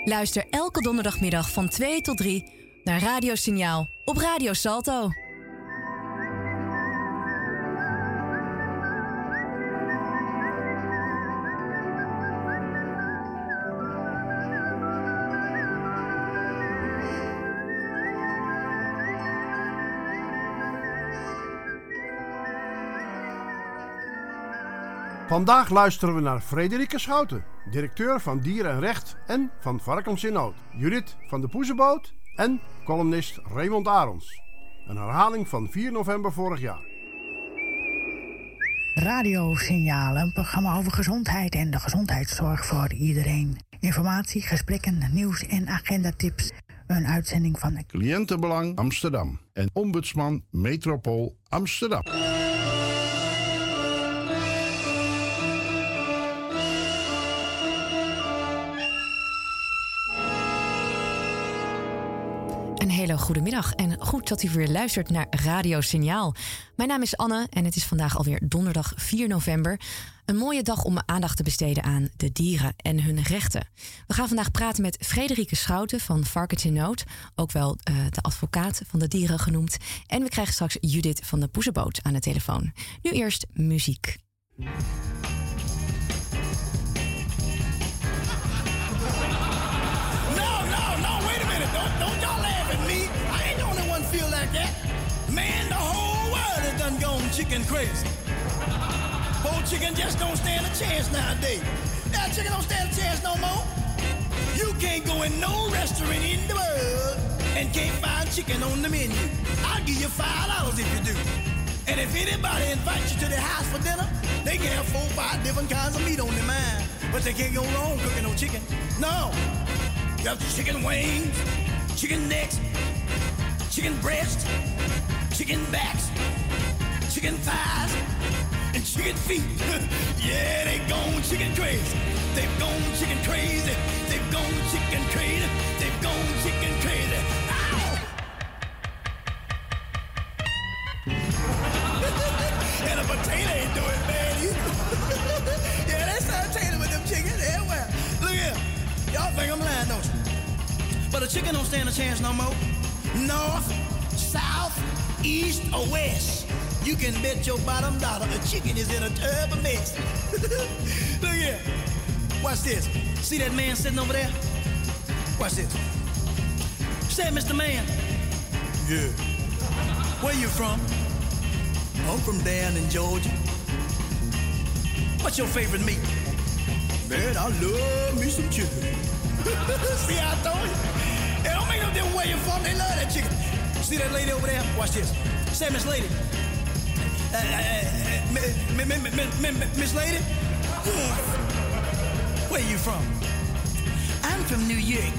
Luister elke donderdagmiddag van 2 tot 3 naar Radio Signaal op Radio Salto. Vandaag luisteren we naar Frederike Schouten, directeur van Dier en Recht en van Varkens in Nood. Judith van de Poezenboot en columnist Raymond Arons. Een herhaling van 4 november vorig jaar. Radio Signaal, een programma over gezondheid en de gezondheidszorg voor iedereen. Informatie, gesprekken, nieuws en agendatips. Een uitzending van Cliëntenbelang Amsterdam en Ombudsman Metropool Amsterdam. Een hele goede middag en goed dat u weer luistert naar Radio Signaal. Mijn naam is Anne en het is vandaag alweer donderdag 4 november. Een mooie dag om aandacht te besteden aan de dieren en hun rechten. We gaan vandaag praten met Frederike Schouten van Varkens in Nood. Ook wel de advocaat van de dieren genoemd. En we krijgen straks Judith van de Poezenboot aan de telefoon. Nu eerst muziek. Man, the whole world has done gone chicken crazy. Poor chicken just don't stand a chance nowadays. That chicken don't stand a chance no more. You can't go in no restaurant in the world and can't find chicken on the menu. I'll give you $5 if you do. And if anybody invites you to their house for dinner, they can have 4 or 5 different kinds of meat on their mind. But they can't go wrong cooking no chicken. No. You have chicken wings, chicken necks, chicken breast, chicken backs, chicken thighs, and chicken feet. Yeah, they gone chicken crazy. They've gone chicken crazy. They've gone chicken crazy. They've gone chicken crazy. Ow! And a potato ain't doing bad either. Yeah, they start potato with them chickens everywhere. Look here. Y'all think I'm lying, don't you? But a chicken don't stand a chance no more. North, south, east or west, you can bet your bottom dollar a chicken is in a terrible mess. Look here. Watch this. See that man sitting over there? Watch this. Say, Mr. Man. Yeah. Where you from? I'm from down in Georgia. What's your favorite meat? Man, I love me some chicken. See, I told you. It don't make no difference where you're from. They love that chicken. See that lady over there? Watch this. Say, Miss Lady. Miss Lady? Where you from? I'm from New York.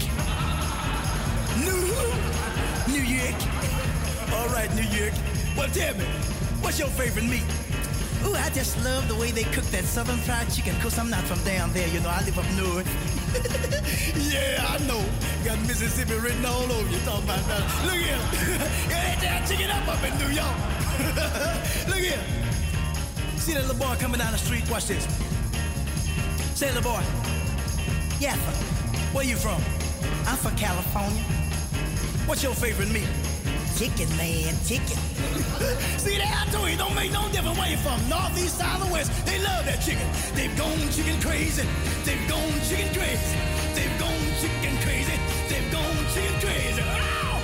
New York. All right, New York. Well, tell me, what's your favorite meat? Ooh, I just love the way they cook that southern fried chicken, because I'm not from down there, you know, I live up north. Yeah, I know. Got Mississippi written all over you, talking about that. Look here. Yeah, they tear chicken up in New York. Look here. See that little boy coming down the street? Watch this. Say, little boy. Yeah, where you from? I'm from California. What's your favorite meat? Chicken, man, chicken. See that? I told you, it don't make no difference where you from. North, east, south, or west. They love that chicken. They've gone chicken crazy. They've gone chicken crazy. They've gone chicken crazy. They've gone chicken crazy. Ow!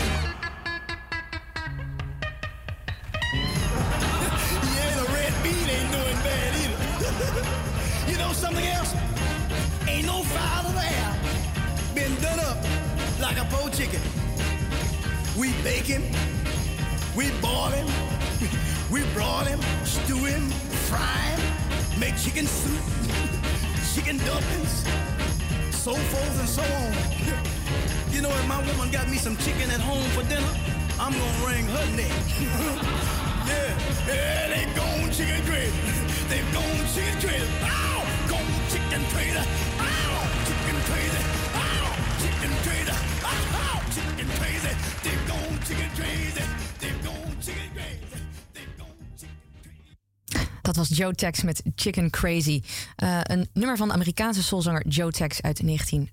Yeah, the red bean ain't doing bad either. You know something else? Ain't no fowl in the air been done up like a poor chicken. We bake him, we boil him, we broil him, stew him, fry him, make chicken soup, chicken dumplings, so forth and so on. You know, if my woman got me some chicken at home for dinner, I'm gonna wring her neck. Yeah, they gone chicken crazy. They've gone chicken crazy. Ow! Gone chicken crazy. Ow! Chicken crazy. Ow! Chicken crazy. Ow! Chicken crazy. They've gone chicken crazy. They've gone chicken crazy. They've gone chicken crazy. Dat was Joe Tex met Chicken Crazy. Een nummer van de Amerikaanse soulzanger Joe Tex uit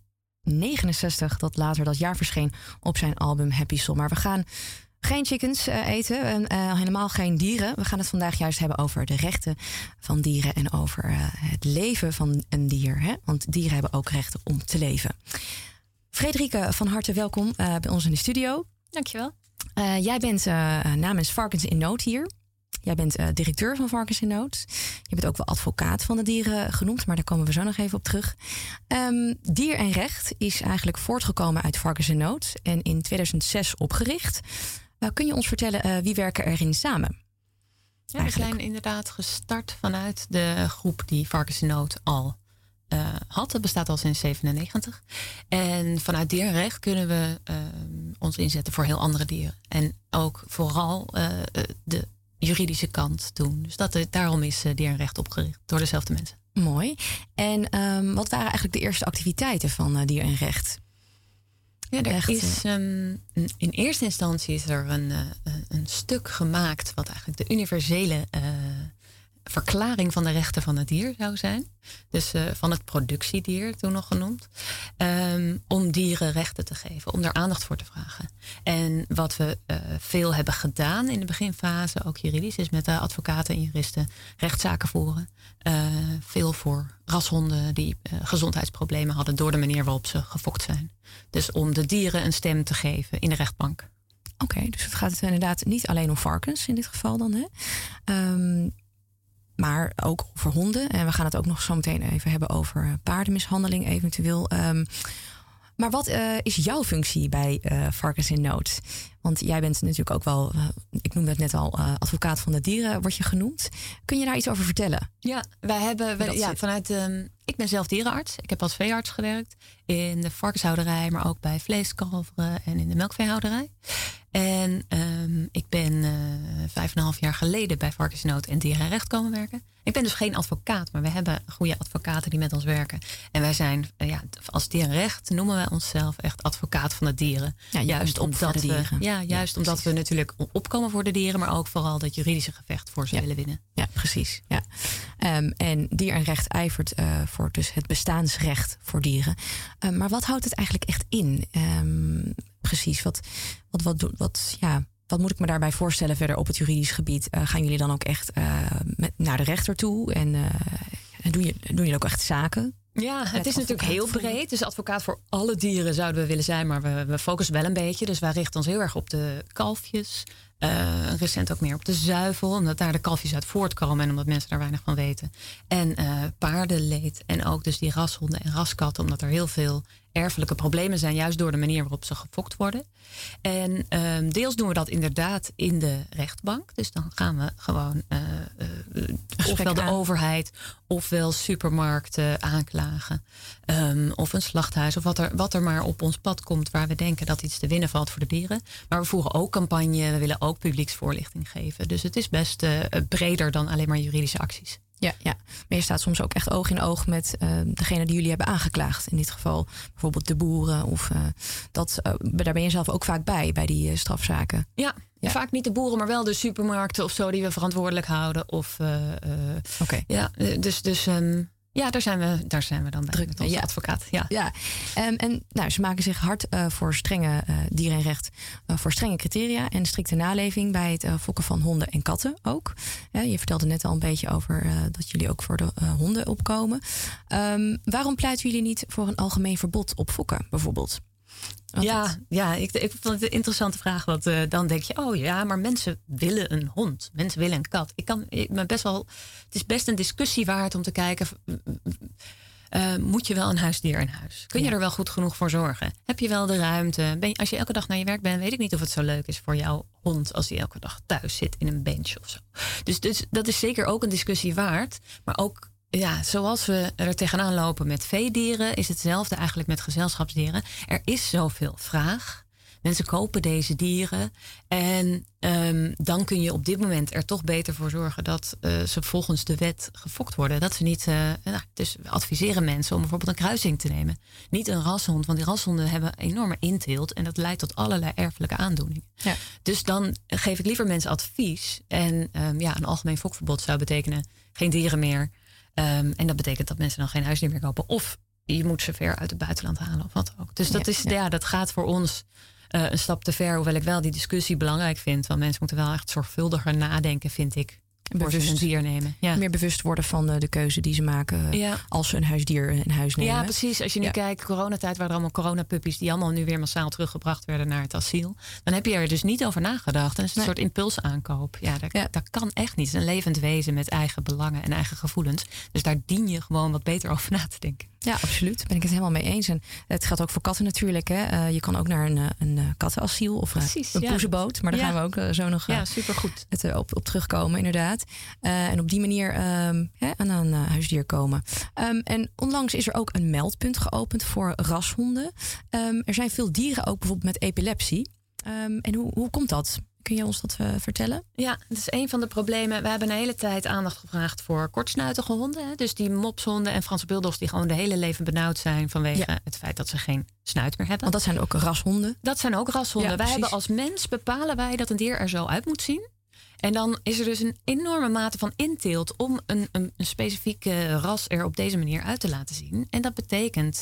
1969 dat later dat jaar verscheen op zijn album Happy Soul. Maar we gaan geen chickens eten en helemaal geen dieren. We gaan het vandaag juist hebben over de rechten van dieren en over het leven van een dier. Hè? Want dieren hebben ook rechten om te leven. Frederike, van harte welkom bij ons in de studio. Dankjewel. Jij bent namens Varkens in Nood hier. Jij bent directeur van Varkens in Nood. Je bent ook wel advocaat van de dieren genoemd, maar daar komen we zo nog even op terug. Dier en Recht is eigenlijk voortgekomen uit Varkens in Nood en in 2006 opgericht. Kun je ons vertellen wie werken erin samen? Ja, we zijn inderdaad gestart vanuit de groep die Varkens in Nood al had. Dat bestaat al sinds 1997. En vanuit Dier en Recht kunnen we ons inzetten voor heel andere dieren. En ook vooral de juridische kant doen. Dus daarom is Dier en Recht opgericht door dezelfde mensen. Mooi. En wat waren eigenlijk de eerste activiteiten van Dier en Recht? Ja, in eerste instantie is er een stuk gemaakt wat eigenlijk de universele verklaring van de rechten van het dier zou zijn. Dus van het productiedier, toen nog genoemd. Om dieren rechten te geven, om daar aandacht voor te vragen. En wat we veel hebben gedaan in de beginfase, ook juridisch, is met de advocaten en juristen rechtszaken voeren. Veel voor rashonden die gezondheidsproblemen hadden door de manier waarop ze gefokt zijn. Dus om de dieren een stem te geven in de rechtbank. Oké, dus het gaat inderdaad niet alleen om varkens in dit geval dan, hè? Maar ook over honden. En we gaan het ook nog zo meteen even hebben over paardenmishandeling eventueel. Maar wat is jouw functie bij Varkens in Nood? Want jij bent natuurlijk ook wel, ik noemde het net al, advocaat van de dieren word je genoemd. Kun je daar iets over vertellen? Ja, wij hebben vanuit. Ik ben zelf dierenarts. Ik heb als veearts gewerkt in de varkenshouderij, maar ook bij vleeskalveren en in de melkveehouderij. En ik ben 5,5 jaar geleden bij Varkens in Nood en Dier en Recht komen werken. Ik ben dus geen advocaat, maar we hebben goede advocaten die met ons werken. En wij zijn, als Dier en Recht noemen wij onszelf echt advocaat van de dieren. Ja, juist omdat de dieren. Omdat we natuurlijk opkomen voor de dieren, maar ook vooral dat juridische gevecht voor ze willen winnen. Ja, precies. Ja. En Dier en Recht ijvert voor dus het bestaansrecht voor dieren. Maar wat houdt het eigenlijk echt in? Precies, wat moet ik me daarbij voorstellen verder op het juridisch gebied? Gaan jullie dan ook echt naar de rechter toe? En doen jullie ook echt zaken? Ja, het is natuurlijk heel breed. Dus advocaat voor alle dieren zouden we willen zijn. Maar we focussen wel een beetje. Dus wij richten ons heel erg op de kalfjes. Recent ook meer op de zuivel. Omdat daar de kalfjes uit voortkomen. En omdat mensen daar weinig van weten. En paardenleed. En ook dus die rashonden en raskatten. Omdat er heel veel erfelijke problemen zijn. Juist door de manier waarop ze gefokt worden. En deels doen we dat inderdaad in de rechtbank. Dus dan gaan we gewoon ofwel de overheid ofwel supermarkten aanklagen. Of een slachthuis. Of wat er maar op ons pad komt waar we denken dat iets te winnen valt voor de dieren. Maar we voeren ook campagne. We willen ook publieksvoorlichting geven. Dus het is best breder dan alleen maar juridische acties. Ja. Maar je staat soms ook echt oog in oog met degene die jullie hebben aangeklaagd. In dit geval bijvoorbeeld de boeren. Of daar ben je zelf ook vaak bij die strafzaken. Ja, vaak niet de boeren, maar wel de supermarkten of zo die we verantwoordelijk houden. Oké. Ja, daar zijn we dan bij met onze advocaat. Ja. En ze maken zich hard voor strenge dier en recht, voor strenge criteria en strikte naleving bij het fokken van honden en katten ook. Je vertelde net al een beetje over dat jullie ook voor de honden opkomen. Waarom pleiten jullie niet voor een algemeen verbod op fokken bijvoorbeeld? Ik vond het een interessante vraag. Want dan denk je, maar mensen willen een hond. Mensen willen een kat. Het is best een discussie waard om te kijken. Moet je wel een huisdier in huis? Kun je er wel goed genoeg voor zorgen? Heb je wel de ruimte? Als je elke dag naar je werk bent, weet ik niet of het zo leuk is voor jouw hond als hij elke dag thuis zit in een bench of zo. Dus dat is zeker ook een discussie waard. Maar ook zoals we er tegenaan lopen met veedieren, is hetzelfde eigenlijk met gezelschapsdieren. Er is zoveel vraag. Mensen kopen deze dieren. En dan kun je op dit moment er toch beter voor zorgen dat ze volgens de wet gefokt worden. Dat ze niet. Dus we adviseren mensen om bijvoorbeeld een kruising te nemen. Niet een rashond, want die rashonden hebben enorme inteelt. En dat leidt tot allerlei erfelijke aandoeningen. Ja. Dus dan geef ik liever mensen advies. En een algemeen fokverbod zou betekenen geen dieren meer. En dat betekent dat mensen dan geen huisdier meer kopen. Of je moet ze ver uit het buitenland halen of wat ook. Dus dat gaat voor ons een stap te ver. Hoewel ik wel die discussie belangrijk vind. Want mensen moeten wel echt zorgvuldiger nadenken, vind ik. Bewust een dier nemen. Ja. Meer bewust worden van de keuze die ze maken als ze een huisdier in huis nemen. Ja, precies. Als je nu kijkt, coronatijd waren er allemaal coronapuppies die allemaal nu weer massaal teruggebracht werden naar het asiel. Dan heb je er dus niet over nagedacht. En dat is een soort impulsaankoop. Dat kan echt niet. Het is een levend wezen met eigen belangen en eigen gevoelens. Dus daar dien je gewoon wat beter over na te denken. Ja, absoluut. Daar ben ik het helemaal mee eens. En het geldt ook voor katten natuurlijk. Hè. Je kan ook naar een kattenasiel of een poezenboot. Maar daar gaan we ook zo nog supergoed. Op terugkomen, inderdaad. En op die manier aan een huisdier komen. En onlangs is er ook een meldpunt geopend voor rashonden. Er zijn veel dieren ook bijvoorbeeld met epilepsie. En hoe komt dat? Kun je ons dat vertellen? Ja, dat is een van de problemen. We hebben een hele tijd aandacht gevraagd voor kortsnuitige honden. Hè? Dus die mopshonden en Franse bulldogs die gewoon de hele leven benauwd zijn vanwege het feit dat ze geen snuit meer hebben. Want dat zijn ook rashonden? Dat zijn ook rashonden. Wij hebben als mens bepalen wij dat een dier er zo uit moet zien. En dan is er dus een enorme mate van inteelt om een specifieke ras er op deze manier uit te laten zien. En dat betekent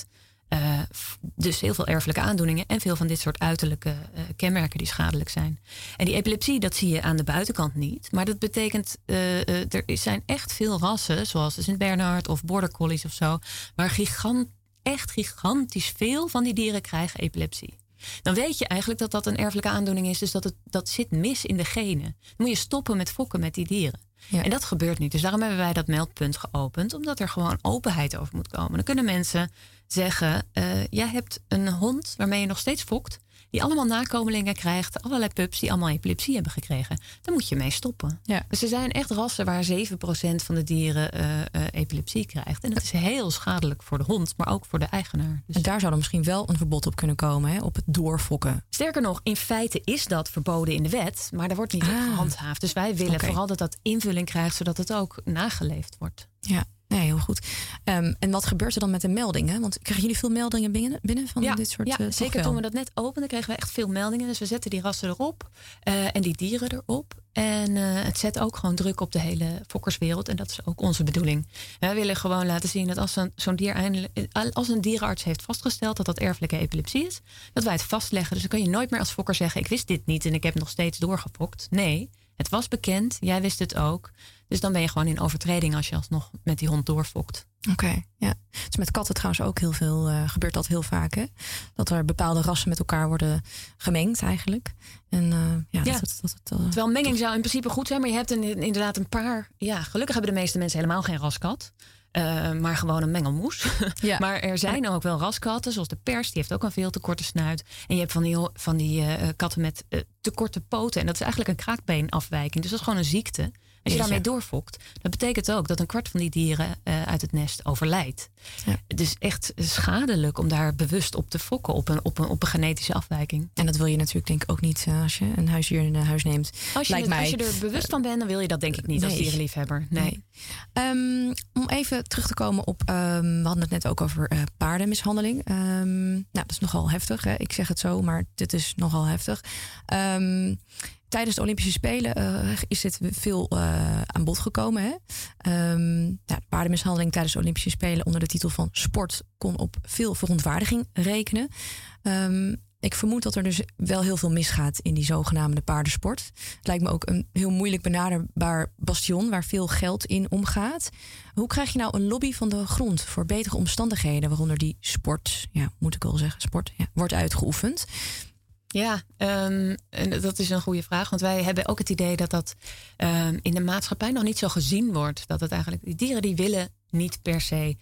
dus heel veel erfelijke aandoeningen en veel van dit soort uiterlijke kenmerken die schadelijk zijn. En die epilepsie, dat zie je aan de buitenkant niet. Maar dat betekent, er zijn echt veel rassen, zoals de Sint-Bernard of Border Collies of zo, waar echt gigantisch veel van die dieren krijgen epilepsie. Dan weet je eigenlijk dat dat een erfelijke aandoening is. Dus dat zit mis in de genen. Dan moet je stoppen met fokken met die dieren. Ja. En dat gebeurt niet. Dus daarom hebben wij dat meldpunt geopend. Omdat er gewoon openheid over moet komen. Dan kunnen mensen zeggen, jij hebt een hond waarmee je nog steeds fokt. Die allemaal nakomelingen krijgt. Allerlei pups die allemaal epilepsie hebben gekregen. Dan moet je mee stoppen. Ja. Dus er zijn echt rassen waar 7% van de dieren epilepsie krijgt. En dat is heel schadelijk voor de hond, maar ook voor de eigenaar. Dus en daar zou dan misschien wel een verbod op kunnen komen, hè? Op het doorfokken. Sterker nog, in feite is dat verboden in de wet. Maar daar wordt niet op gehandhaafd. Dus wij willen vooral dat invulling krijgt, zodat het ook nageleefd wordt. Ja. Nee, heel goed. En wat gebeurt er dan met de meldingen? Want krijgen jullie veel meldingen binnen van dit soort... Ja, zeker. Toen we dat net openden kregen we echt veel meldingen. Dus we zetten die rassen erop en die dieren erop. En het zet ook gewoon druk op de hele fokkerswereld. En dat is ook onze bedoeling. We willen gewoon laten zien dat als een dierenarts heeft vastgesteld dat dat erfelijke epilepsie is, dat wij het vastleggen. Dus dan kun je nooit meer als fokker zeggen, ik wist dit niet en ik heb nog steeds doorgefokt. Nee, het was bekend, jij wist het ook. Dus dan ben je gewoon in overtreding als je alsnog met die hond doorfokt. Oké, ja. Dus met katten trouwens ook heel veel, gebeurt dat heel vaak, hè? Dat er bepaalde rassen met elkaar worden gemengd eigenlijk. En terwijl menging zou in principe goed zijn, maar je hebt inderdaad een paar... Ja, gelukkig hebben de meeste mensen helemaal geen raskat. Maar gewoon een mengelmoes. Ja. Maar er zijn ook wel raskatten, zoals de pers. Die heeft ook een veel te korte snuit. En je hebt van die katten met te korte poten. En dat is eigenlijk een kraakbeenafwijking. Dus dat is gewoon een ziekte. Als je daarmee doorfokt, dat betekent ook dat 1/4 van die dieren uit het nest overlijdt. Ja. Het is echt schadelijk om daar bewust op te fokken, op een genetische afwijking. En dat wil je natuurlijk denk ik ook niet als je een huisdier in huis neemt. Als je er bewust van bent, dan wil je dat denk ik niet als dierenliefhebber. Nee. Om even terug te komen op, we hadden het net ook over paardenmishandeling. Dat is nogal heftig. Hè? Ik zeg het zo, maar dit is nogal heftig. Tijdens de Olympische Spelen is dit veel aan bod gekomen. Hè? De paardenmishandeling tijdens de Olympische Spelen onder de titel van sport kon op veel verontwaardiging rekenen. Ik vermoed dat er dus wel heel veel misgaat in die zogenaamde paardensport. Het lijkt me ook een heel moeilijk benaderbaar bastion waar veel geld in omgaat. Hoe krijg je nou een lobby van de grond voor betere omstandigheden waaronder die sport, wordt uitgeoefend? Ja, dat is een goede vraag. Want wij hebben ook het idee dat in de maatschappij nog niet zo gezien wordt. Dat het eigenlijk, die dieren die willen niet per se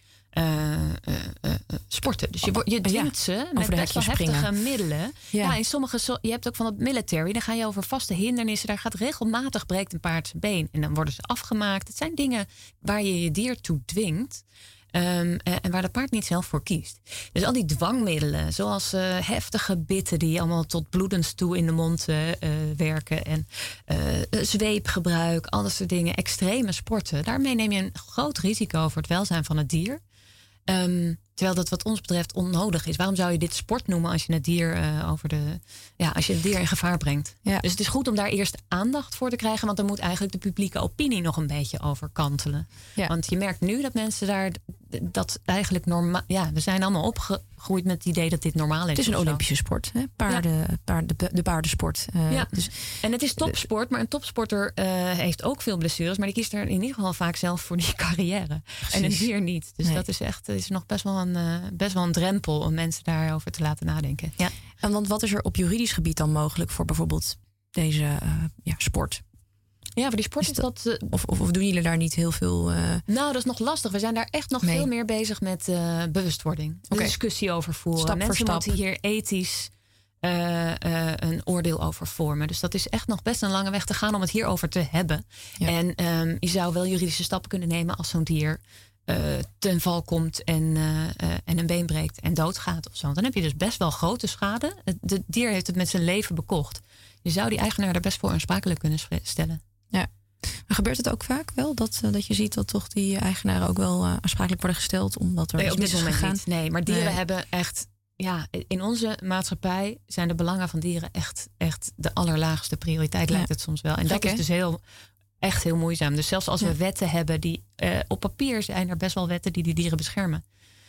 sporten. Dus je dwingt ze met best wel heftige middelen. Ja, in sommige, je hebt ook van het military, dan ga je over vaste hindernissen. Daar gaat regelmatig breekt een paard zijn been. En dan worden ze afgemaakt. Het zijn dingen waar je je dier toe dwingt. En waar de paard niet zelf voor kiest. Dus al die dwangmiddelen, zoals heftige bitten die allemaal tot bloedens toe in de mond werken. En zweepgebruik, al dat soort dingen. Extreme sporten. Daarmee neem je een groot risico voor het welzijn van het dier. Terwijl dat wat ons betreft onnodig is. Waarom zou je dit sport noemen als je het dier als je het dier in gevaar brengt? Ja. Dus het is goed om daar eerst aandacht voor te krijgen. Want dan moet eigenlijk de publieke opinie nog een beetje over kantelen. Ja. Want je merkt nu dat mensen daar dat eigenlijk normaal. Ja, we zijn allemaal opgegroeid met het idee dat dit normaal is. Het is een Olympische sport, hè? De paardensport. Dus. En het is topsport, maar een topsporter heeft ook veel blessures, maar die kiest er in ieder geval vaak zelf voor die carrière. Precies. En een dier niet. Dus dat is echt, is nog best wel een drempel om mensen daarover te laten nadenken. Ja. En want wat is er op juridisch gebied dan mogelijk voor bijvoorbeeld deze sport? Ja, voor die sport is dat... Of doen jullie daar niet heel veel... Nou, dat is nog lastig. We zijn daar echt nog veel meer bezig met bewustwording. De discussie over voeren. Stap Mensen voor stap. moeten hier ethisch een oordeel over vormen. Dus dat is echt nog best een lange weg te gaan om het hierover te hebben. Ja. En je zou wel juridische stappen kunnen nemen als zo'n dier ten val komt en een been breekt en doodgaat of zo. Want dan heb je dus best wel grote schade. Het dier heeft het met zijn leven bekocht. Je zou die eigenaar daar best voor aansprakelijk kunnen stellen. Ja. Maar gebeurt het ook vaak wel dat je ziet dat toch die eigenaren ook wel aansprakelijk worden gesteld omdat er iets mis is gegaan? Niet. Nee, maar dieren hebben echt... Ja, in onze maatschappij zijn de belangen van dieren echt de allerlaagste prioriteit, lijkt het soms wel. En dat is dus echt heel moeizaam. Dus zelfs als we wetten hebben die... op papier zijn er best wel wetten die dieren beschermen.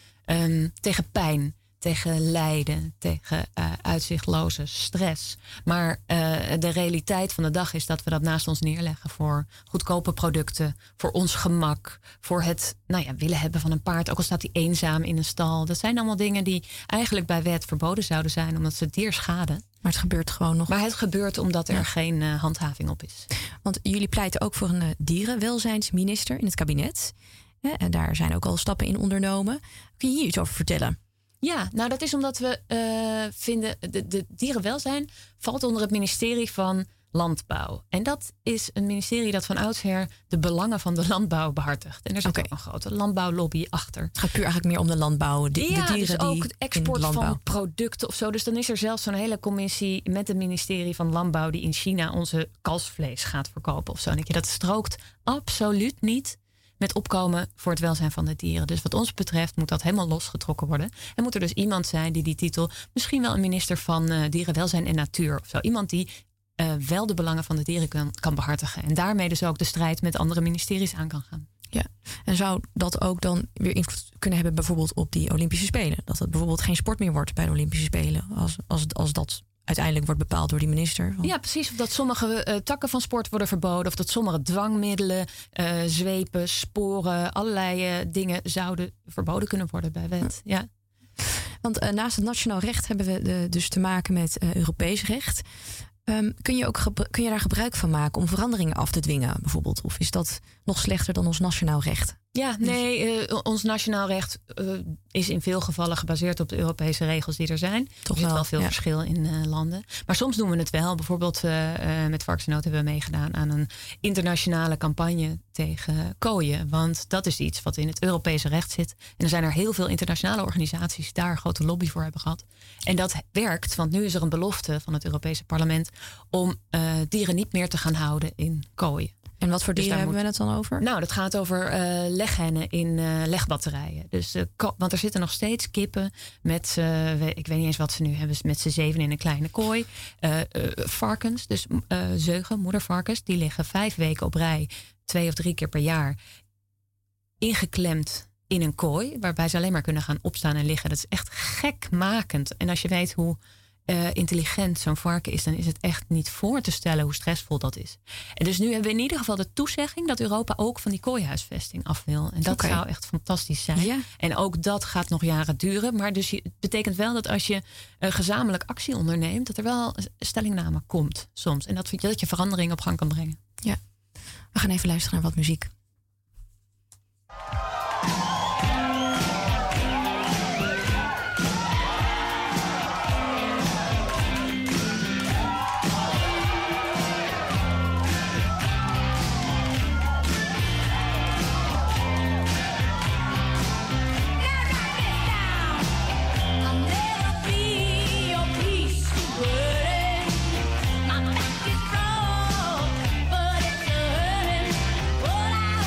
Tegen pijn, tegen lijden, tegen uitzichtloze stress. Maar de realiteit van de dag is dat we dat naast ons neerleggen voor goedkope producten, voor ons gemak, voor het willen hebben van een paard, ook al staat hij eenzaam in een stal. Dat zijn allemaal dingen die eigenlijk bij wet verboden zouden zijn, omdat ze het dier schaden. Maar het gebeurt gewoon nog. Maar het gebeurt omdat er geen handhaving op is. Want jullie pleiten ook voor een dierenwelzijnsminister in het kabinet. En daar zijn ook al stappen in ondernomen. Kun je hier iets over vertellen? Ja, nou dat is omdat we vinden... De dierenwelzijn valt onder het ministerie van Landbouw. En dat is een ministerie dat van oudsher de belangen van de landbouw behartigt. En er zit ook een grote landbouwlobby achter. Het gaat puur eigenlijk meer om de landbouw. De dieren dus ook die het export in de van producten of zo. Dus dan is er zelfs zo'n hele commissie met het ministerie van Landbouw die in China onze kalfsvlees gaat verkopen of zo. En dat strookt absoluut niet met opkomen voor het welzijn van de dieren. Dus wat ons betreft moet dat helemaal losgetrokken worden. En moet er dus iemand zijn die titel... misschien wel een minister van dierenwelzijn en natuur of zo. Iemand die wel de belangen van de dieren kan behartigen. En daarmee dus ook de strijd met andere ministeries aan kan gaan. Ja, en zou dat ook dan weer invloed kunnen hebben bijvoorbeeld op die Olympische Spelen? Dat het bijvoorbeeld geen sport meer wordt bij de Olympische Spelen als dat uiteindelijk wordt bepaald door die minister? Ja, precies. Of dat sommige takken van sport worden verboden. Of dat sommige dwangmiddelen, zwepen, sporen, allerlei dingen zouden verboden kunnen worden bij wet. Ja. Want naast het nationaal recht hebben we dus te maken met Europees recht. Kun je daar gebruik van maken om veranderingen af te dwingen bijvoorbeeld? Of is dat nog slechter dan ons nationaal recht? Ja, nee, ons nationaal recht is in veel gevallen gebaseerd op de Europese regels die er zijn. Er zit wel veel verschil in landen. Maar soms doen we het wel. Bijvoorbeeld met Varkens en Nood hebben we meegedaan aan een internationale campagne tegen kooien. Want dat is iets wat in het Europese recht zit. En er zijn er heel veel internationale organisaties die daar een grote lobby voor hebben gehad. En dat werkt, want nu is er een belofte van het Europese parlement om dieren niet meer te gaan houden in kooien. En wat voor dieren hebben we het dan over? Nou, dat gaat over leghennen in legbatterijen. Dus, want er zitten nog steeds kippen met, ik weet niet eens wat ze nu hebben, met z'n 7 in een kleine kooi. Varkens, dus zeugen, moedervarkens, die liggen 5 weken op rij, 2 of 3 keer per jaar, ingeklemd in een kooi, waarbij ze alleen maar kunnen gaan opstaan en liggen. Dat is echt gekmakend. En als je weet hoe intelligent zo'n varken is, dan is het echt niet voor te stellen hoe stressvol dat is. En dus nu hebben we in ieder geval de toezegging dat Europa ook van die kooihuisvesting af wil. En dat zou echt fantastisch zijn. Ja. En ook dat gaat nog jaren duren. Maar dus het betekent wel dat als je gezamenlijk actie onderneemt, dat er wel stellingname komt soms. En dat je verandering op gang kan brengen. Ja, we gaan even luisteren naar wat muziek. My back is broke, but it's hurting. All I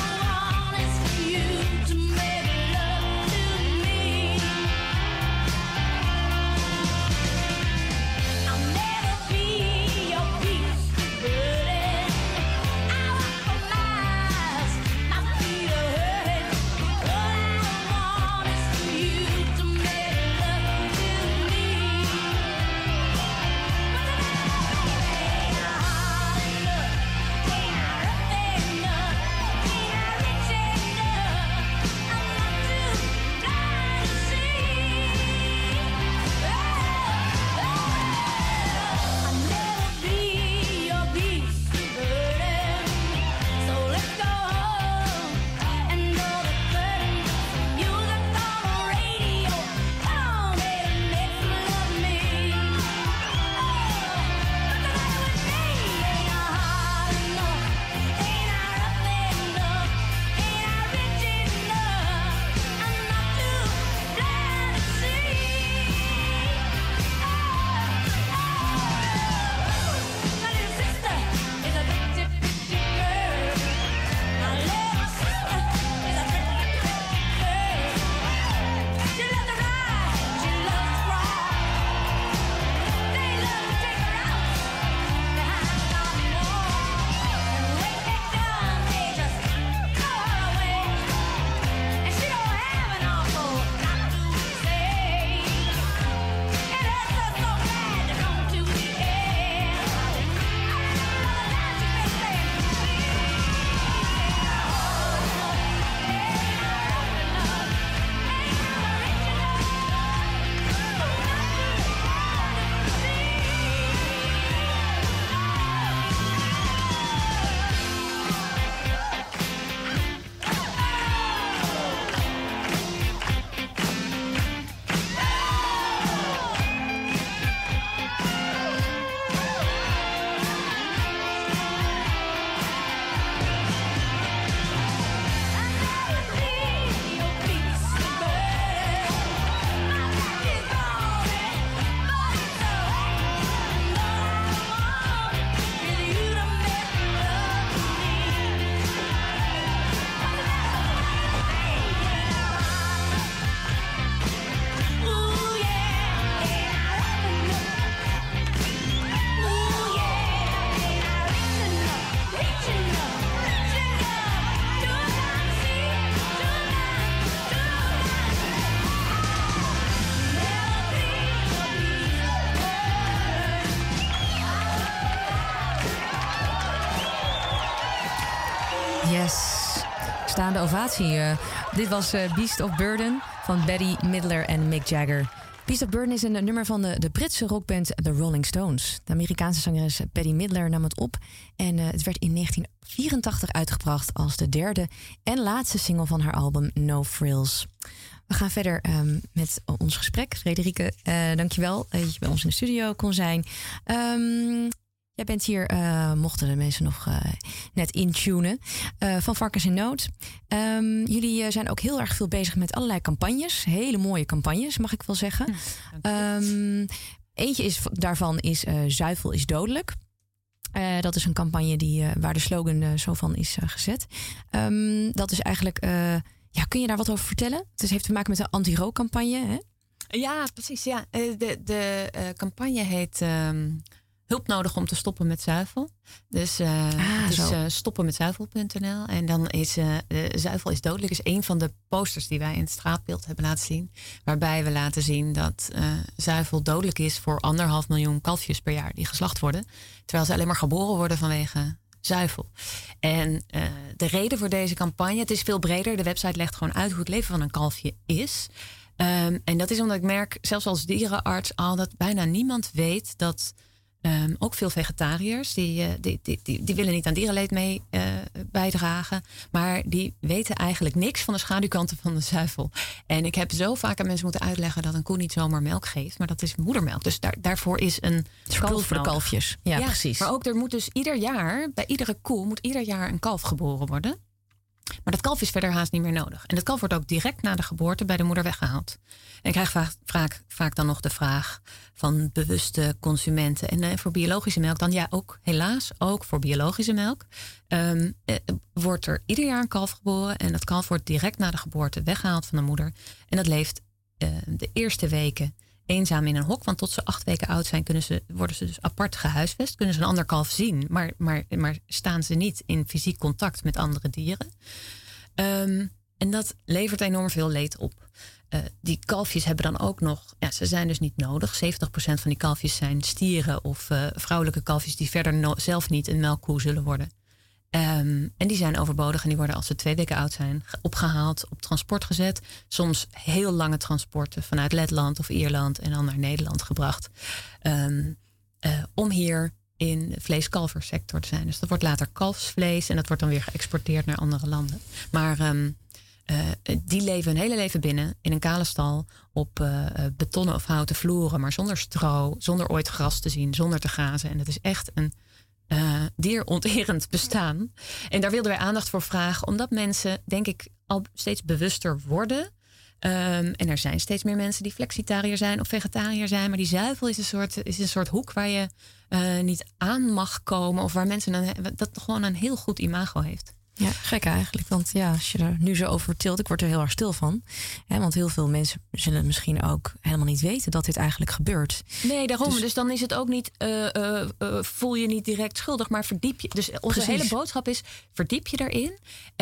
staande ovatie. Dit was Beast of Burden van Betty Midler en Mick Jagger. Beast of Burden is een nummer van de Britse rockband The Rolling Stones. De Amerikaanse zangeres Betty Midler nam het op en het werd in 1984 uitgebracht als de derde en laatste single van haar album No Frills. We gaan verder met ons gesprek. Frederike, dankjewel dat je bij ons in de studio kon zijn. Jij bent hier, mochten de mensen nog net intunen, van Varkens in Nood. Jullie zijn ook heel erg veel bezig met allerlei campagnes. Hele mooie campagnes, mag ik wel zeggen. Eentje daarvan is Zuivel is dodelijk. Dat is een campagne waar de slogan zo van is gezet. Dat is eigenlijk... kun je daar wat over vertellen? Het heeft te maken met een anti-rookcampagne, hè? Ja, precies. Ja. De campagne heet... Hulp nodig om te stoppen met zuivel. Dus het is stoppenmetzuivel.nl. En dan is zuivel is dodelijk. Is een van de posters die wij in het straatbeeld hebben laten zien. Waarbij we laten zien dat zuivel dodelijk is voor 1,5 miljoen kalfjes per jaar die geslacht worden. Terwijl ze alleen maar geboren worden vanwege zuivel. En de reden voor deze campagne, het is veel breder. De website legt gewoon uit hoe het leven van een kalfje is. En dat is omdat ik merk, zelfs als dierenarts, al dat bijna niemand weet dat... ook veel vegetariërs, die willen niet aan dierenleed mee bijdragen. Maar die weten eigenlijk niks van de schaduwkanten van de zuivel. En ik heb zo vaak aan mensen moeten uitleggen dat een koe niet zomaar melk geeft. Maar dat is moedermelk. Dus daarvoor is een kalf voor de kalfjes. Ja, precies. Maar ook er moet dus ieder jaar, bij iedere koe moet ieder jaar een kalf geboren worden. Maar dat kalf is verder haast niet meer nodig. En dat kalf wordt ook direct na de geboorte bij de moeder weggehaald. En ik krijg vaak dan nog de vraag van bewuste consumenten. En voor biologische melk dan? Ja, ook helaas ook voor biologische melk. Wordt er ieder jaar een kalf geboren. En dat kalf wordt direct na de geboorte weggehaald van de moeder. En dat leeft de eerste weken eenzaam in een hok. Want tot ze 8 weken oud zijn worden ze dus apart gehuisvest. Kunnen ze een ander kalf zien. Maar staan ze niet in fysiek contact met andere dieren. En dat levert enorm veel leed op. Die kalfjes hebben dan ook nog... Ja, ze zijn dus niet nodig. 70% van die kalfjes zijn stieren of vrouwelijke kalfjes... die verder zelf niet een melkkoe zullen worden. En die zijn overbodig en die worden als ze 2 weken oud zijn... opgehaald, op transport gezet. Soms heel lange transporten vanuit Letland of Ierland... en dan naar Nederland gebracht. Om hier in de vleeskalversector te zijn. Dus dat wordt later kalfsvlees... en dat wordt dan weer geëxporteerd naar andere landen. Maar... die leven hun hele leven binnen in een kale stal op betonnen of houten vloeren, maar zonder stro, zonder ooit gras te zien, zonder te grazen. En dat is echt een dieronterend bestaan. En daar wilden wij aandacht voor vragen, omdat mensen, denk ik, al steeds bewuster worden. En er zijn steeds meer mensen die flexitariër zijn of vegetariër zijn, maar die zuivel is een soort hoek waar je niet aan mag komen of waar mensen dat gewoon een heel goed imago heeft. Ja, gek eigenlijk. Want ja, als je er nu zo over tilt, ik word er heel erg stil van. Want heel veel mensen zullen misschien ook helemaal niet weten dat dit eigenlijk gebeurt. Nee, daarom. Dus dan is het ook niet, voel je niet direct schuldig, maar verdiep je. Dus onze hele boodschap is, verdiep je daarin.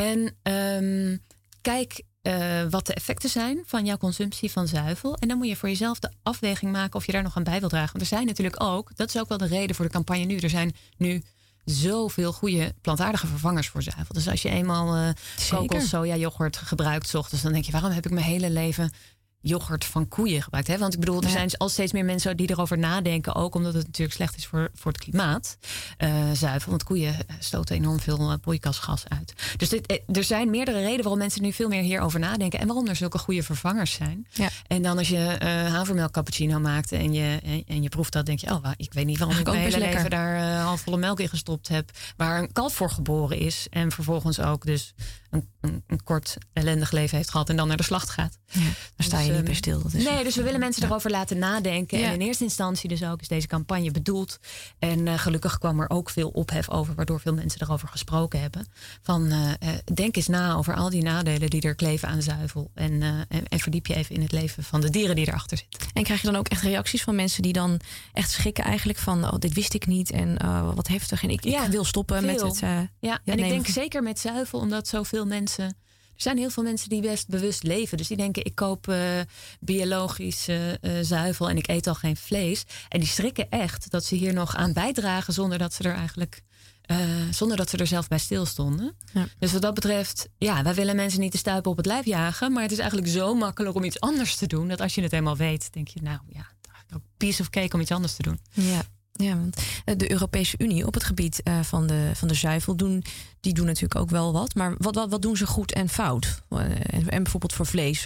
En kijk wat de effecten zijn van jouw consumptie van zuivel. En dan moet je voor jezelf de afweging maken of je daar nog aan bij wil dragen. Want er zijn natuurlijk ook, dat is ook wel de reden voor de campagne nu. Er zijn nu zoveel goede plantaardige vervangers voor zuivel. Dus als je eenmaal kokos, soja, yoghurt gebruikt 's ochtends, dan denk je, waarom heb ik mijn hele leven yoghurt van koeien gebruikt? Hè? Want ik bedoel, er zijn al steeds meer mensen die erover nadenken, ook omdat het natuurlijk slecht is voor het klimaat. Zuivel, want koeien stoten enorm veel broeikasgas uit. Dus er zijn meerdere redenen waarom mensen nu veel meer hierover nadenken en waarom er zulke goede vervangers zijn. Ja. En dan als je havermelk cappuccino maakt en je proeft dat, denk je, ik weet niet waarom ik mijn hele leven daar halfvolle melk in gestopt heb, waar een kalf voor geboren is en vervolgens ook dus een kort ellendig leven heeft gehad en dan naar de slacht gaat. Ja, daar sta je niet bij stil. Dus we willen mensen erover laten nadenken. Ja. En in eerste instantie dus ook is deze campagne bedoeld. En gelukkig kwam er ook veel ophef over, waardoor veel mensen erover gesproken hebben. Van denk eens na over al die nadelen die er kleven aan zuivel. En verdiep je even in het leven van de dieren die erachter zitten. En krijg je dan ook echt reacties van mensen die dan echt schrikken eigenlijk van, dit wist ik niet en wat heftig. En ik wil stoppen met het. En ik denk zeker met zuivel, omdat zoveel mensen... Er zijn heel veel mensen die best bewust leven. Dus die denken, ik koop biologische zuivel en ik eet al geen vlees. En die schrikken echt dat ze hier nog aan bijdragen zonder dat ze er eigenlijk Zonder dat ze er zelf bij stilstonden. Ja. Dus wat dat betreft, wij willen mensen niet de stuipen op het lijf jagen. Maar het is eigenlijk zo makkelijk om iets anders te doen. Dat als je het eenmaal weet, denk je, piece of cake om iets anders te doen. Ja, want de Europese Unie op het gebied van de zuivel doen natuurlijk ook wel wat. Maar wat doen ze goed en fout? En bijvoorbeeld voor vlees?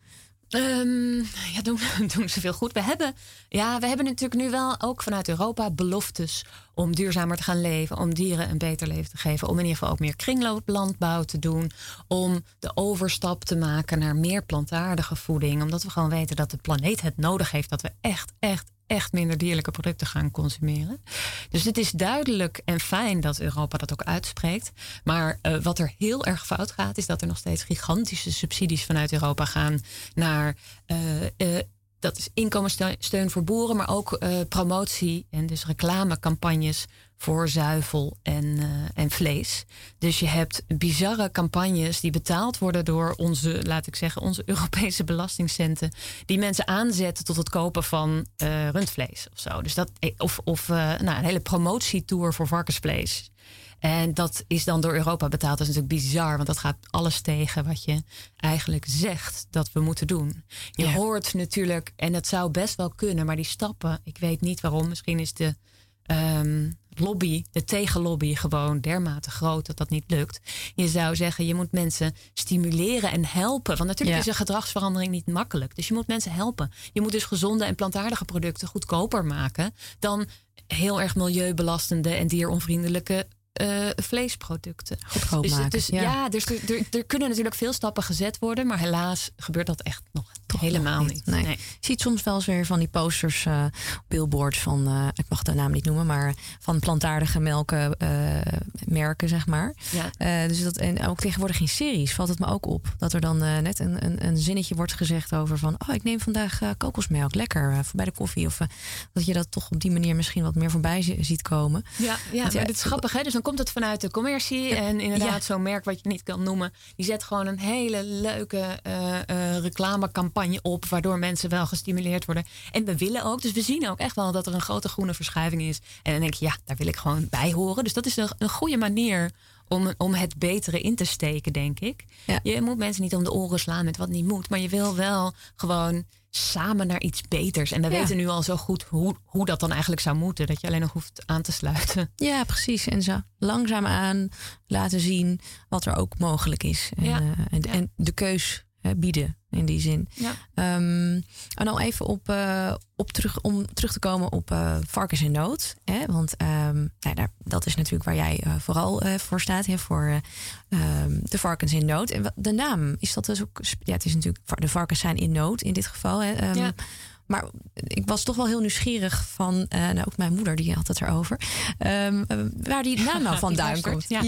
Doen ze veel goed. We hebben natuurlijk nu wel ook vanuit Europa beloftes om duurzamer te gaan leven, om dieren een beter leven te geven, om in ieder geval ook meer kringlooplandbouw te doen, om de overstap te maken naar meer plantaardige voeding, omdat we gewoon weten dat de planeet het nodig heeft dat we echt minder dierlijke producten gaan consumeren. Dus het is duidelijk en fijn dat Europa dat ook uitspreekt. Maar wat er heel erg fout gaat, is dat er nog steeds gigantische subsidies vanuit Europa gaan naar dat is inkomenssteun voor boeren, maar ook promotie en dus reclamecampagnes voor zuivel en vlees. Dus je hebt bizarre campagnes die betaald worden door onze Europese belastingcenten, die mensen aanzetten tot het kopen van rundvlees of zo. Dus een hele promotietour voor varkensvlees. En dat is dan door Europa betaald. Dat is natuurlijk bizar, want dat gaat alles tegen wat je eigenlijk zegt dat we moeten doen. Je hoort natuurlijk, en dat zou best wel kunnen, maar die stappen, ik weet niet waarom. Misschien is de tegenlobby gewoon dermate groot dat dat niet lukt. Je zou zeggen, je moet mensen stimuleren en helpen. Want natuurlijk is een gedragsverandering niet makkelijk. Dus je moet mensen helpen. Je moet dus gezonde en plantaardige producten goedkoper maken dan heel erg milieubelastende en dieronvriendelijke vleesproducten. Goedkoop maken. Dus er kunnen natuurlijk veel stappen gezet worden, maar helaas gebeurt dat echt nog helemaal niet. Nee. Je ziet soms wel eens weer van die posters, billboards van, ik mag de naam niet noemen, maar van plantaardige melkmerken, zeg maar. Ja. Dus en ook tegenwoordig in series valt het me ook op dat er dan net een zinnetje wordt gezegd over van, ik neem vandaag kokosmelk, lekker, bij de koffie. Of dat je dat toch op die manier misschien wat meer voorbij ziet komen. Ja, maar dit is grappig, hè? Dus dan komt het vanuit de commercie en inderdaad zo'n merk wat je niet kan noemen, die zet gewoon een hele leuke reclamecampagne op, waardoor mensen wel gestimuleerd worden. En we willen ook, dus we zien ook echt wel dat er een grote groene verschuiving is. En dan denk je, daar wil ik gewoon bij horen. Dus dat is een goede manier om het betere in te steken, denk ik. Ja. Je moet mensen niet om de oren slaan met wat niet moet, maar je wil wel gewoon samen naar iets beters. En we weten nu al zo goed hoe dat dan eigenlijk zou moeten. Dat je alleen nog hoeft aan te sluiten. Ja, precies. En zo langzaamaan laten zien wat er ook mogelijk is. En de keus bieden in die zin. Ja. En al even om terug te komen op varkens in nood. Want dat is natuurlijk waar jij vooral voor staat. Voor de varkens in nood. En de naam, is dat dus ook... Ja, het is natuurlijk... De varkens zijn in nood in dit geval. Maar ik was toch wel heel nieuwsgewig van... ook mijn moeder, die had het erover. Waar die naam nou vandaan komt. Ja.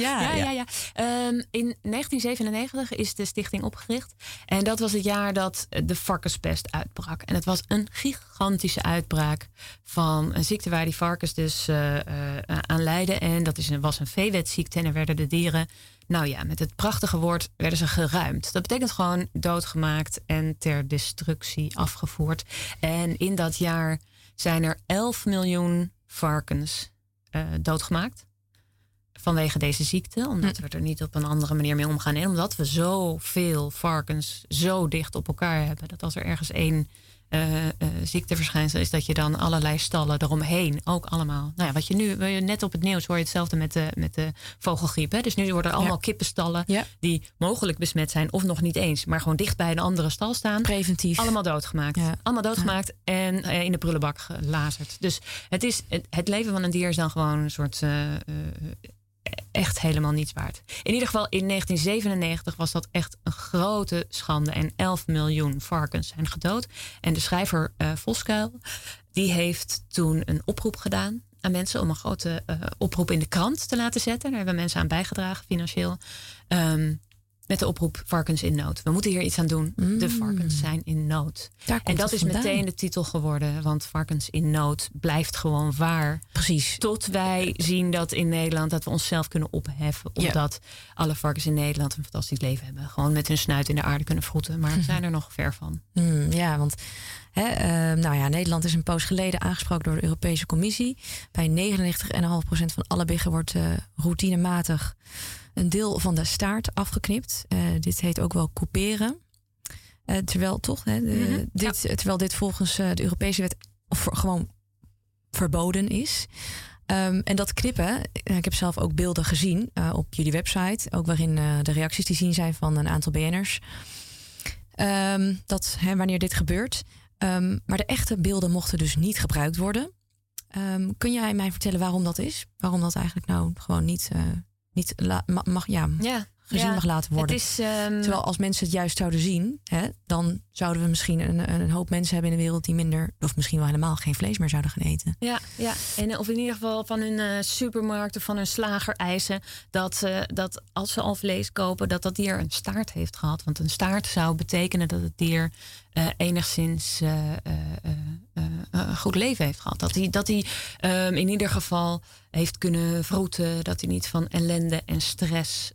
In 1997 is de stichting opgericht. En dat was het jaar dat de varkenspest uitbrak. En het was een gigantische uitbraak van een ziekte waar die varkens dus aan lijden. En dat was een veewetziekte. En er werden de dieren... met het prachtige woord werden ze geruimd. Dat betekent gewoon doodgemaakt en ter destructie afgevoerd. En in dat jaar zijn er 11 miljoen varkens doodgemaakt. Vanwege deze ziekte. Omdat we er niet op een andere manier mee omgaan. En omdat we zoveel varkens zo dicht op elkaar hebben. Dat als er ergens één ziekteverschijnsel is, dat je dan allerlei stallen eromheen ook allemaal. Wat je nu net op het nieuws hoor je hetzelfde met de vogelgriep. Hè? Dus nu worden er allemaal kippenstallen die mogelijk besmet zijn of nog niet eens, maar gewoon dicht bij een andere stal staan. Preventief. Allemaal doodgemaakt. Ja. Allemaal doodgemaakt en in de prullenbak gelazerd. Dus het leven van een dier is dan gewoon een soort echt helemaal niets waard. In ieder geval in 1997 was dat echt een grote schande. En 11 miljoen varkens zijn gedood. En de schrijver Voskuil, die heeft toen een oproep gedaan aan mensen om een grote oproep in de krant te laten zetten. Daar hebben mensen aan bijgedragen financieel. met de oproep Varkens in nood. We moeten hier iets aan doen. De varkens zijn in nood. En dat is meteen de titel geworden. Want Varkens in nood blijft gewoon waar. Precies. Tot wij zien dat in Nederland... dat we onszelf kunnen opheffen. Omdat alle varkens in Nederland een fantastisch leven hebben. Gewoon met hun snuit in de aarde kunnen vroeten. Maar we zijn er nog ver van. Ja, want Nederland is een poos geleden aangesproken door de Europese Commissie. Bij 99,5% van alle biggen wordt routinematig een deel van de staart afgeknipt. Dit heet ook wel couperen. Terwijl dit volgens de Europese wet gewoon verboden is. En dat knippen, ik heb zelf ook beelden gezien op jullie website. Ook waarin de reacties te zien zijn van een aantal BN'ers. Wanneer dit gebeurt. Maar de echte beelden mochten dus niet gebruikt worden. Kun jij mij vertellen waarom dat is? Waarom dat eigenlijk nou gewoon niet mag laten worden? Het is, terwijl als mensen het juist zouden zien, dan zouden we misschien een hoop mensen hebben in de wereld die minder, of misschien wel helemaal geen vlees meer zouden gaan eten. Ja. En of in ieder geval van hun supermarkt of van hun slager eisen dat als ze al vlees kopen, dat dier een staart heeft gehad. Want een staart zou betekenen dat het dier enigszins een goed leven heeft gehad. Dat hij in ieder geval heeft kunnen vroeten. Dat hij niet van ellende en stress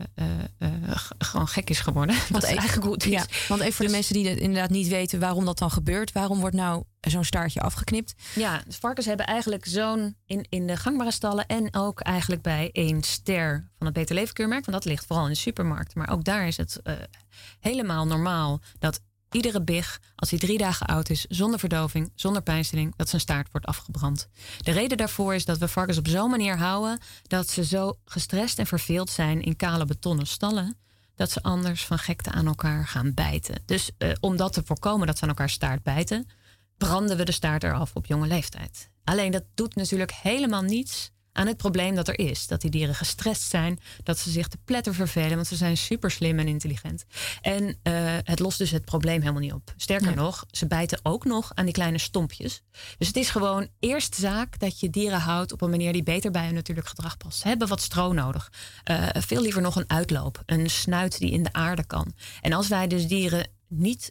gewoon gek is geworden. Want eigenlijk goed is. Ja, want even voor de mensen die inderdaad niet weten waarom dat dan gebeurt. Waarom wordt nou zo'n staartje afgeknipt? Ja, de varkens hebben eigenlijk zo'n in de gangbare stallen en ook eigenlijk bij 1 ster van het Beter Leven keurmerk. Want dat ligt vooral in de supermarkt. Maar ook daar is het helemaal normaal dat iedere big, als hij 3 dagen oud is, zonder verdoving, zonder pijnstilling, dat zijn staart wordt afgebrand. De reden daarvoor is dat we varkens op zo'n manier houden dat ze zo gestrest en verveeld zijn in kale betonnen stallen, dat ze anders van gekte aan elkaar gaan bijten. Dus om dat te voorkomen dat ze aan elkaar staart bijten, branden we de staart eraf op jonge leeftijd. Alleen dat doet natuurlijk helemaal niets aan het probleem dat er is. Dat die dieren gestrest zijn, dat ze zich te pletter vervelen, want ze zijn super slim en intelligent. En het lost dus het probleem helemaal niet op. Sterker nog, ze bijten ook nog aan die kleine stompjes. Dus het is gewoon eerst zaak dat je dieren houdt op een manier die beter bij hun natuurlijk gedrag past. Ze hebben wat stro nodig. Veel liever nog een uitloop. Een snuit die in de aarde kan. En als wij dus dieren niet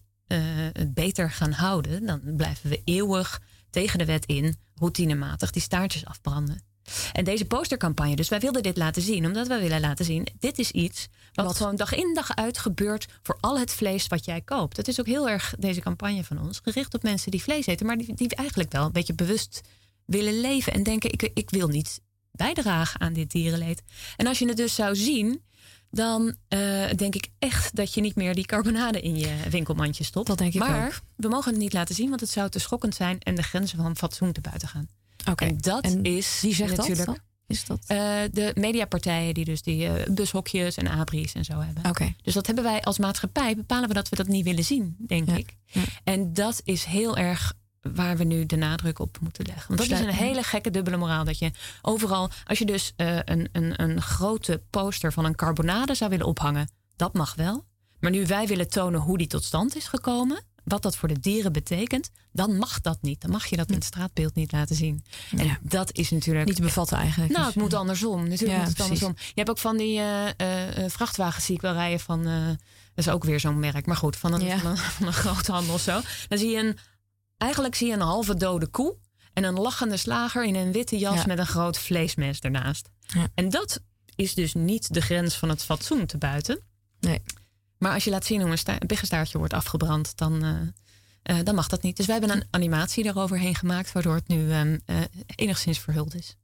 beter gaan houden, dan blijven we eeuwig tegen de wet in, routinematig, die staartjes afbranden. En deze postercampagne, dus wij wilden dit laten zien, omdat wij willen laten zien, dit is iets wat gewoon dag in dag uit gebeurt voor al het vlees wat jij koopt. Het is ook heel erg, deze campagne van ons, gericht op mensen die vlees eten, maar die eigenlijk wel een beetje bewust willen leven en denken, ik wil niet bijdragen aan dit dierenleed. En als je het dus zou zien, dan denk ik echt dat je niet meer die carbonade in je winkelmandje stopt. Dat denk ik maar ook. We mogen het niet laten zien, want het zou te schokkend zijn en de grenzen van fatsoen te buiten gaan. Okay. En dat is wie zegt natuurlijk dat? Is dat? De mediapartijen die dus die bushokjes en abris en zo hebben. Okay. Dus dat hebben wij als maatschappij, bepalen we dat we dat niet willen zien, denk ik. Ja. En dat is heel erg waar we nu de nadruk op moeten leggen. Want dat is een hele gekke dubbele moraal. Dat je overal, als je dus een grote poster van een carbonade zou willen ophangen, dat mag wel. Maar nu wij willen tonen hoe die tot stand is gekomen, wat dat voor de dieren betekent, dan mag dat niet. Dan mag je dat in het straatbeeld niet laten zien. En dat is natuurlijk niet te bevatten eigenlijk. Nou, het moet andersom. Natuurlijk moet het andersom. Je hebt ook van die vrachtwagens zie ik wel rijden van, dat is ook weer zo'n merk, maar goed, van een groothandel of zo. Dan zie je eigenlijk zie je een halve dode koe en een lachende slager in een witte jas met een groot vleesmes ernaast. Ja. En dat is dus niet de grens van het fatsoen te buiten. Nee. Maar als je laat zien hoe een biggenstaartje wordt afgebrand, dan mag dat niet. Dus wij hebben een animatie daaroverheen gemaakt, waardoor het nu enigszins verhuld is.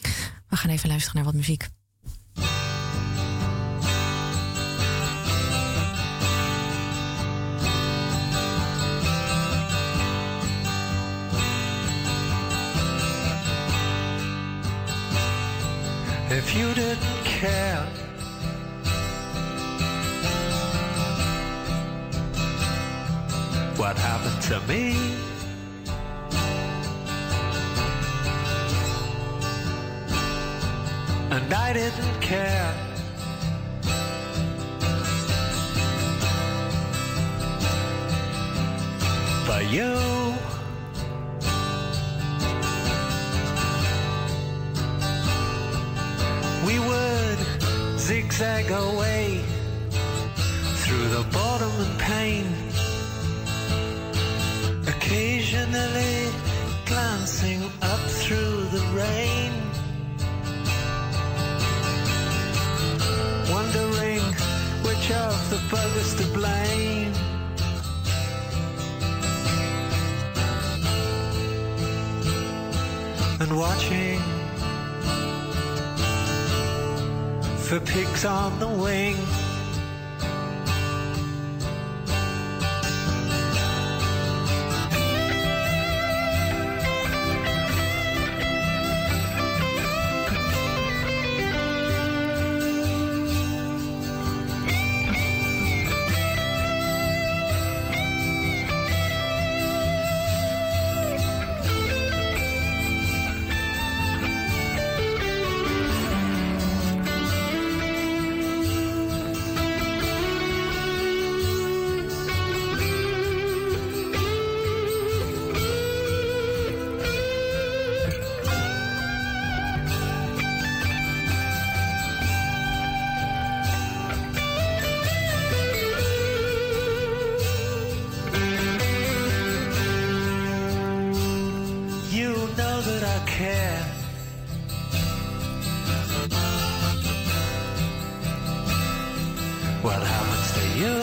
We gaan even luisteren naar wat muziek. If you didn't care, what happened to me? And I didn't care. But you, we would zigzag away through the boredom and pain, occasionally glancing up through the rain, wondering which of the buggers to blame. And watching for pigs on the wing. What happens to you?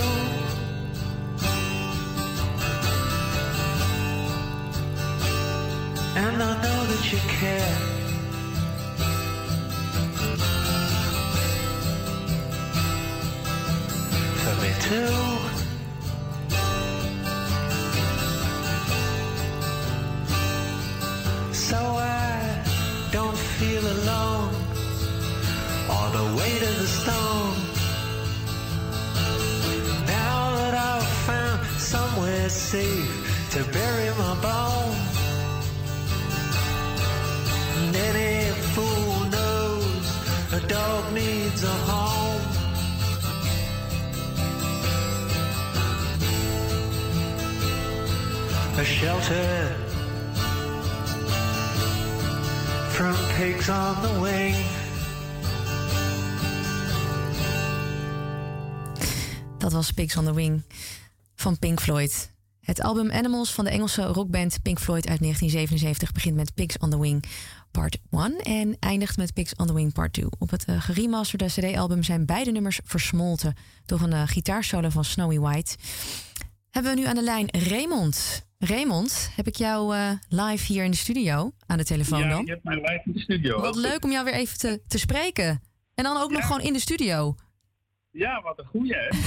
And I know that you care. For me too. So I don't feel alone or the weight of the stone. Now that I've found somewhere safe to bury my bone. And any fool knows a dog needs a home. A shelter from pigs on the wing. Dat was Pigs on the Wing van Pink Floyd. Het album Animals van de Engelse rockband Pink Floyd uit 1977 begint met Pigs on the Wing Part 1 en eindigt met Pigs on the Wing Part 2. Op het geremasterde CD-album zijn beide nummers versmolten door een gitaarsolo van Snowy White. Hebben we nu aan de lijn Raymond. Raymond, heb ik jou live hier in de studio aan de telefoon dan? Ja, je hebt mij live in de studio. Wat leuk om jou weer even te spreken. En dan ook nog gewoon in de studio. Ja, wat een goeie, hè?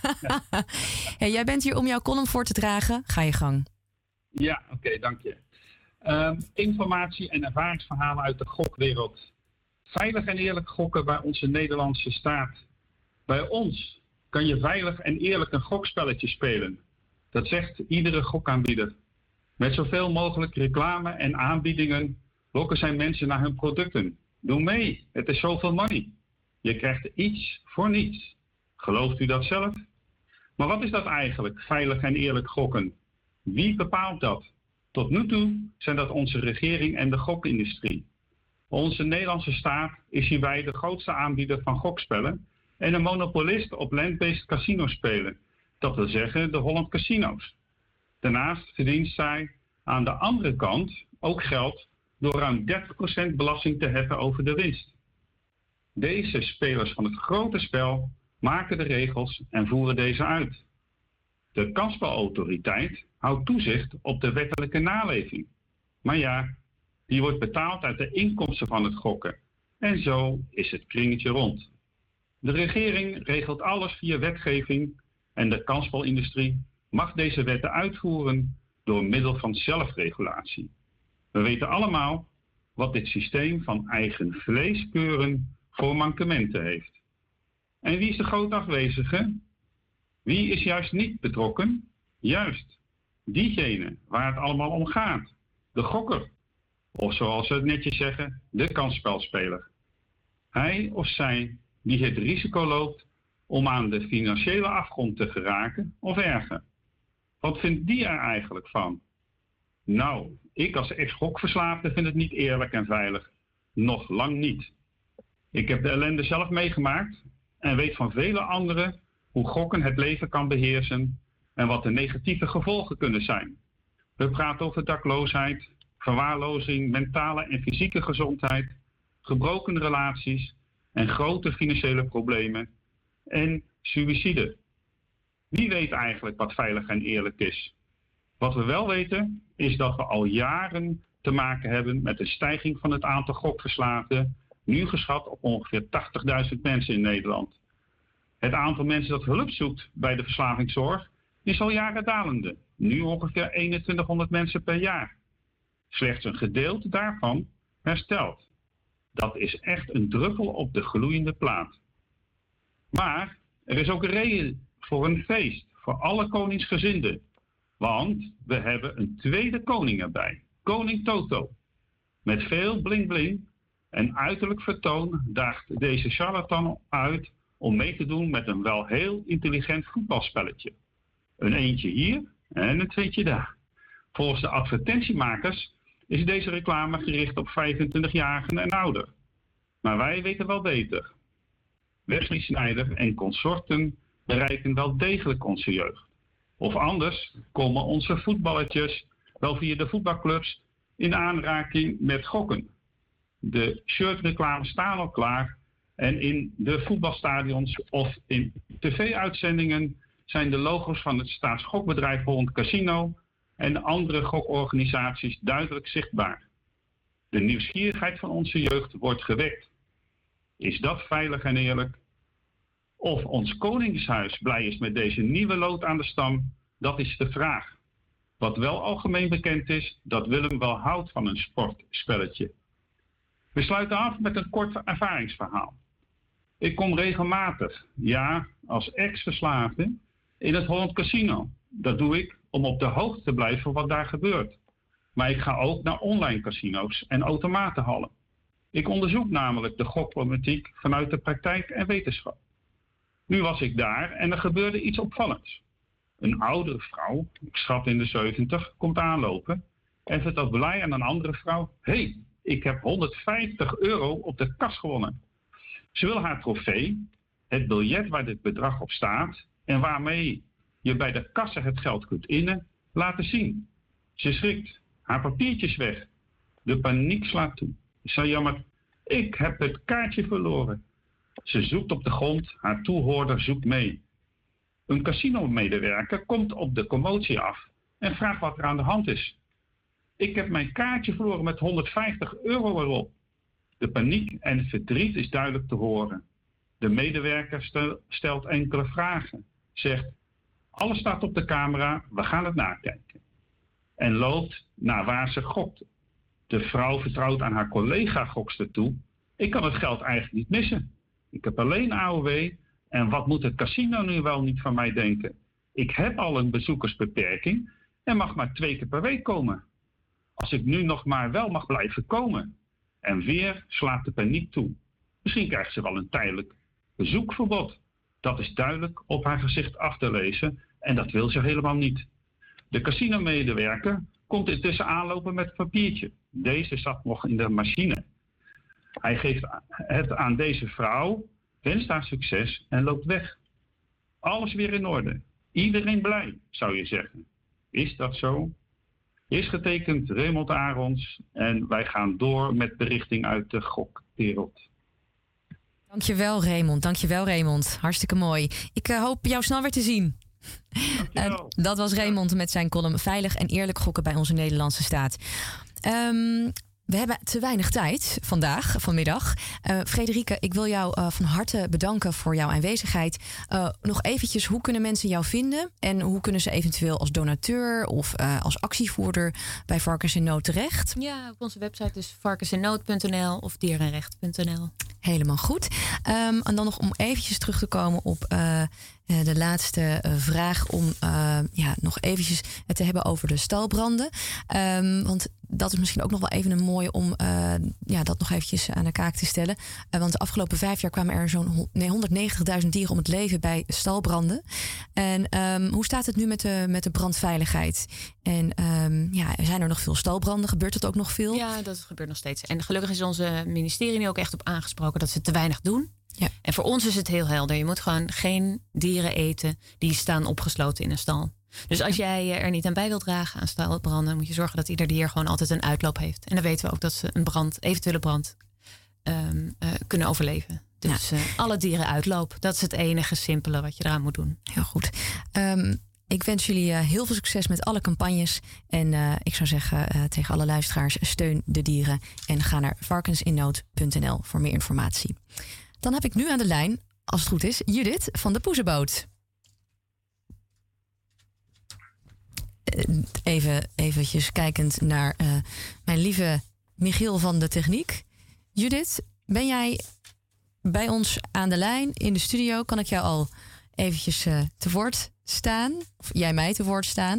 Hey, jij bent hier om jouw column voor te dragen. Ga je gang. Ja, oké, dank je. Informatie en ervaringsverhalen uit de gokwereld. Veilig en eerlijk gokken bij onze Nederlandse staat. Bij ons kan je veilig en eerlijk een gokspelletje spelen. Dat zegt iedere gokaanbieder. Met zoveel mogelijk reclame en aanbiedingen lokken zij mensen naar hun producten. Doe mee, het is zoveel money. Je krijgt iets voor niets. Gelooft u dat zelf? Maar wat is dat eigenlijk, veilig en eerlijk gokken? Wie bepaalt dat? Tot nu toe zijn dat onze regering en de gokindustrie. Onze Nederlandse staat is hierbij de grootste aanbieder van gokspellen en een monopolist op land-based casinospelen. Dat wil zeggen de Holland Casino's. Daarnaast verdient zij aan de andere kant ook geld door ruim 30% belasting te heffen over de winst. Deze spelers van het grote spel maken de regels en voeren deze uit. De kansspelautoriteit houdt toezicht op de wettelijke naleving. Maar ja, die wordt betaald uit de inkomsten van het gokken. En zo is het kringetje rond. De regering regelt alles via wetgeving en de kansspelindustrie mag deze wetten uitvoeren door middel van zelfregulatie. We weten allemaal wat dit systeem van eigen vleeskeuren voor mankementen heeft. En wie is de groot afwezige? Wie is juist niet betrokken? Juist, diegene waar het allemaal om gaat. De gokker. Of zoals ze het netjes zeggen, de kansspelspeler. Hij of zij die het risico loopt om aan de financiële afgrond te geraken of erger. Wat vindt die er eigenlijk van? Nou, ik als ex-gokverslaafde vind het niet eerlijk en veilig. Nog lang niet. Ik heb de ellende zelf meegemaakt en weet van vele anderen hoe gokken het leven kan beheersen en wat de negatieve gevolgen kunnen zijn. We praten over dakloosheid, verwaarlozing, mentale en fysieke gezondheid, gebroken relaties en grote financiële problemen en suïcide. Wie weet eigenlijk wat veilig en eerlijk is? Wat we wel weten is dat we al jaren te maken hebben met een stijging van het aantal gokverslaafden, nu geschat op ongeveer 80.000 mensen in Nederland. Het aantal mensen dat hulp zoekt bij de verslavingszorg is al jaren dalende, nu ongeveer 2100 mensen per jaar. Slechts een gedeelte daarvan herstelt. Dat is echt een druppel op de gloeiende plaat. Maar er is ook een reden voor een feest, voor alle koningsgezinden. Want we hebben een tweede koning erbij, koning Toto. Met veel bling bling en uiterlijk vertoon daagt deze charlatan uit om mee te doen met een wel heel intelligent voetbalspelletje. Een eentje hier en een tweetje daar. Volgens de advertentiemakers is deze reclame gericht op 25-jarigen en ouder. Maar wij weten wel beter. Wesley Sneijder en consorten bereiken wel degelijk onze jeugd. Of anders komen onze voetballetjes wel via de voetbalclubs in aanraking met gokken. De shirtreclames staan al klaar en in de voetbalstadions of in tv-uitzendingen zijn de logo's van het staatsgokbedrijf Holland Casino en andere gokorganisaties duidelijk zichtbaar. De nieuwsgierigheid van onze jeugd wordt gewekt. Is dat veilig en eerlijk? Of ons koningshuis blij is met deze nieuwe lood aan de stam, dat is de vraag. Wat wel algemeen bekend is, dat Willem wel houdt van een sportspelletje. We sluiten af met een kort ervaringsverhaal. Ik kom regelmatig, ja, als ex-verslaafde, in het Holland Casino. Dat doe ik om op de hoogte te blijven wat daar gebeurt. Maar ik ga ook naar online casino's en automatenhallen. Ik onderzoek namelijk de gokproblematiek vanuit de praktijk en wetenschap. Nu was ik daar en er gebeurde iets opvallends. Een oudere vrouw, ik schat in de 70, komt aanlopen en vertelt blij aan een andere vrouw: hey, ik heb €150 op de kas gewonnen. Ze wil haar trofee, het biljet waar dit bedrag op staat en waarmee je bij de kassa het geld kunt innen, laten zien. Ze schrikt, haar papiertjes weg. De paniek slaat toe. Ze zei: jammer, ik heb het kaartje verloren. Ze zoekt op de grond, haar toehoorder zoekt mee. Een casinomedewerker komt op de commotie af en vraagt wat er aan de hand is. Ik heb mijn kaartje verloren met €150 erop. De paniek en het verdriet is duidelijk te horen. De medewerker stelt enkele vragen. Zegt: alles staat op de camera, we gaan het nakijken. En loopt naar waar ze gokte. De vrouw vertrouwt aan haar collega gokster toe: ik kan het geld eigenlijk niet missen. Ik heb alleen AOW en wat moet het casino nu wel niet van mij denken? Ik heb al een bezoekersbeperking en mag maar 2 keer per week komen. Als ik nu nog maar wel mag blijven komen. En weer slaat de paniek toe. Misschien krijgt ze wel een tijdelijk bezoekverbod. Dat is duidelijk op haar gezicht af te lezen en dat wil ze helemaal niet. De casinomedewerker komt intussen aanlopen met het papiertje. Deze zat nog in de machine. Hij geeft het aan deze vrouw, wenst haar succes en loopt weg. Alles weer in orde. Iedereen blij, zou je zeggen. Is dat zo? Is getekend Raymond Arons en wij gaan door met berichting uit de gokwereld. Dankjewel Raymond. Hartstikke mooi. Ik hoop jou snel weer te zien. Dat was Raymond met zijn column Veilig en eerlijk gokken bij onze Nederlandse staat. We hebben te weinig tijd vanmiddag. Frederike, ik wil jou van harte bedanken voor jouw aanwezigheid. Nog eventjes, hoe kunnen mensen jou vinden? En hoe kunnen ze eventueel als donateur of als actievoerder bij Varkens in Nood terecht? Ja, op onze website is varkensinnood.nl of dierenrecht.nl. Helemaal goed. En dan nog om eventjes terug te komen op de laatste vraag om nog eventjes het te hebben over de stalbranden. Want dat is misschien ook nog wel even een mooie om dat nog eventjes aan de kaak te stellen. Want de afgelopen 5 jaar kwamen er zo'n 190.000 dieren om het leven bij stalbranden. En hoe staat het nu met de brandveiligheid? En zijn er nog veel stalbranden? Gebeurt het ook nog veel? Ja, dat gebeurt nog steeds. En gelukkig is onze ministerie nu ook echt op aangesproken dat ze te weinig doen. Ja. En voor ons is het heel helder. Je moet gewoon geen dieren eten die staan opgesloten in een stal. Dus als jij er niet aan bij wilt dragen aan stalbranden, moet je zorgen dat ieder dier gewoon altijd een uitloop heeft. En dan weten we ook dat ze een eventuele brand kunnen overleven. Dus alle dieren uitloop. Dat is het enige simpele wat je eraan moet doen. Heel goed. Ik wens jullie heel veel succes met alle campagnes. En ik zou zeggen tegen alle luisteraars, steun de dieren. En ga naar varkensinnood.nl voor meer informatie. Dan heb ik nu aan de lijn, als het goed is, Judith van de Poezenboot. Eventjes kijkend naar mijn lieve Michiel van de techniek. Judith, ben jij bij ons aan de lijn in de studio? Kan ik jou al eventjes te woord staan? Of jij mij te woord staan?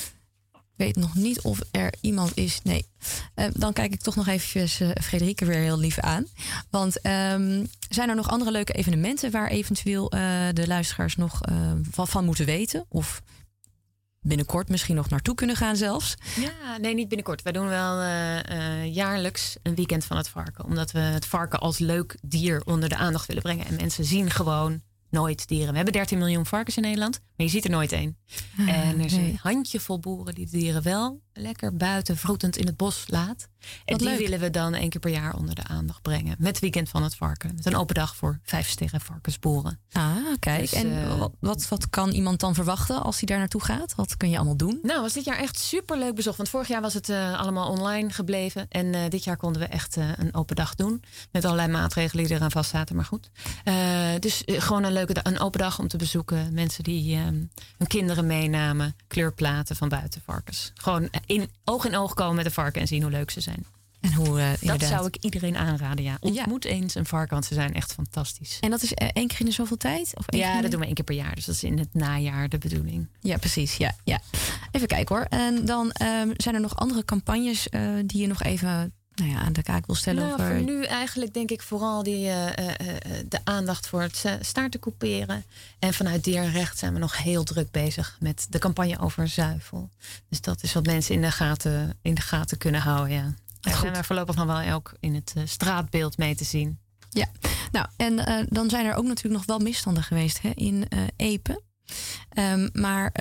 Ik weet nog niet of er iemand is. Nee. Dan kijk ik toch nog eventjes Frederike weer heel lief aan. Want zijn er nog andere leuke evenementen waar eventueel de luisteraars nog van moeten weten? Of binnenkort misschien nog naartoe kunnen gaan zelfs? Ja, nee, niet binnenkort. Wij doen wel jaarlijks een weekend van het varken. Omdat we het varken als leuk dier onder de aandacht willen brengen. En mensen zien gewoon nooit dieren. We hebben 13 miljoen varkens in Nederland, maar je ziet er nooit één. En er is een handjevol boeren die de dieren wel lekker buiten vroetend in het bos laat. En die willen we dan 1 keer per jaar onder de aandacht brengen. Met weekend van het varken. Met een open dag voor 5 sterren varkensboeren. Ah, kijk. Dus, en wat kan iemand dan verwachten als hij daar naartoe gaat? Wat kun je allemaal doen? Nou, was dit jaar echt superleuk bezocht. Want vorig jaar was het allemaal online gebleven. En dit jaar konden we echt een open dag doen. Met allerlei maatregelen die eraan vast zaten. Maar goed. Dus gewoon een open dag om te bezoeken. Mensen die hun kinderen meenamen. Kleurplaten van buitenvarkens. Gewoon oog in oog komen met een varken en zien hoe leuk ze zijn. En hoe, dat zou ik iedereen aanraden, ja. Ontmoet eens een varken, want ze zijn echt fantastisch. En dat is 1 keer in de zoveel tijd? Of dat doen we 1 keer per jaar. Dus dat is in het najaar de bedoeling. Ja, precies. Ja. Even kijken hoor. En dan zijn er nog andere campagnes die je nog even aan de kaak wil stellen? Nou, voor nu eigenlijk denk ik vooral de aandacht voor het staart te couperen. En vanuit dierenrecht zijn we nog heel druk bezig met de campagne over zuivel. Dus dat is wat mensen in de gaten kunnen houden, ja. Daar zijn we voorlopig nog wel ook in het straatbeeld mee te zien. Ja, nou en dan zijn er ook natuurlijk nog wel misstanden geweest in Epe. Maar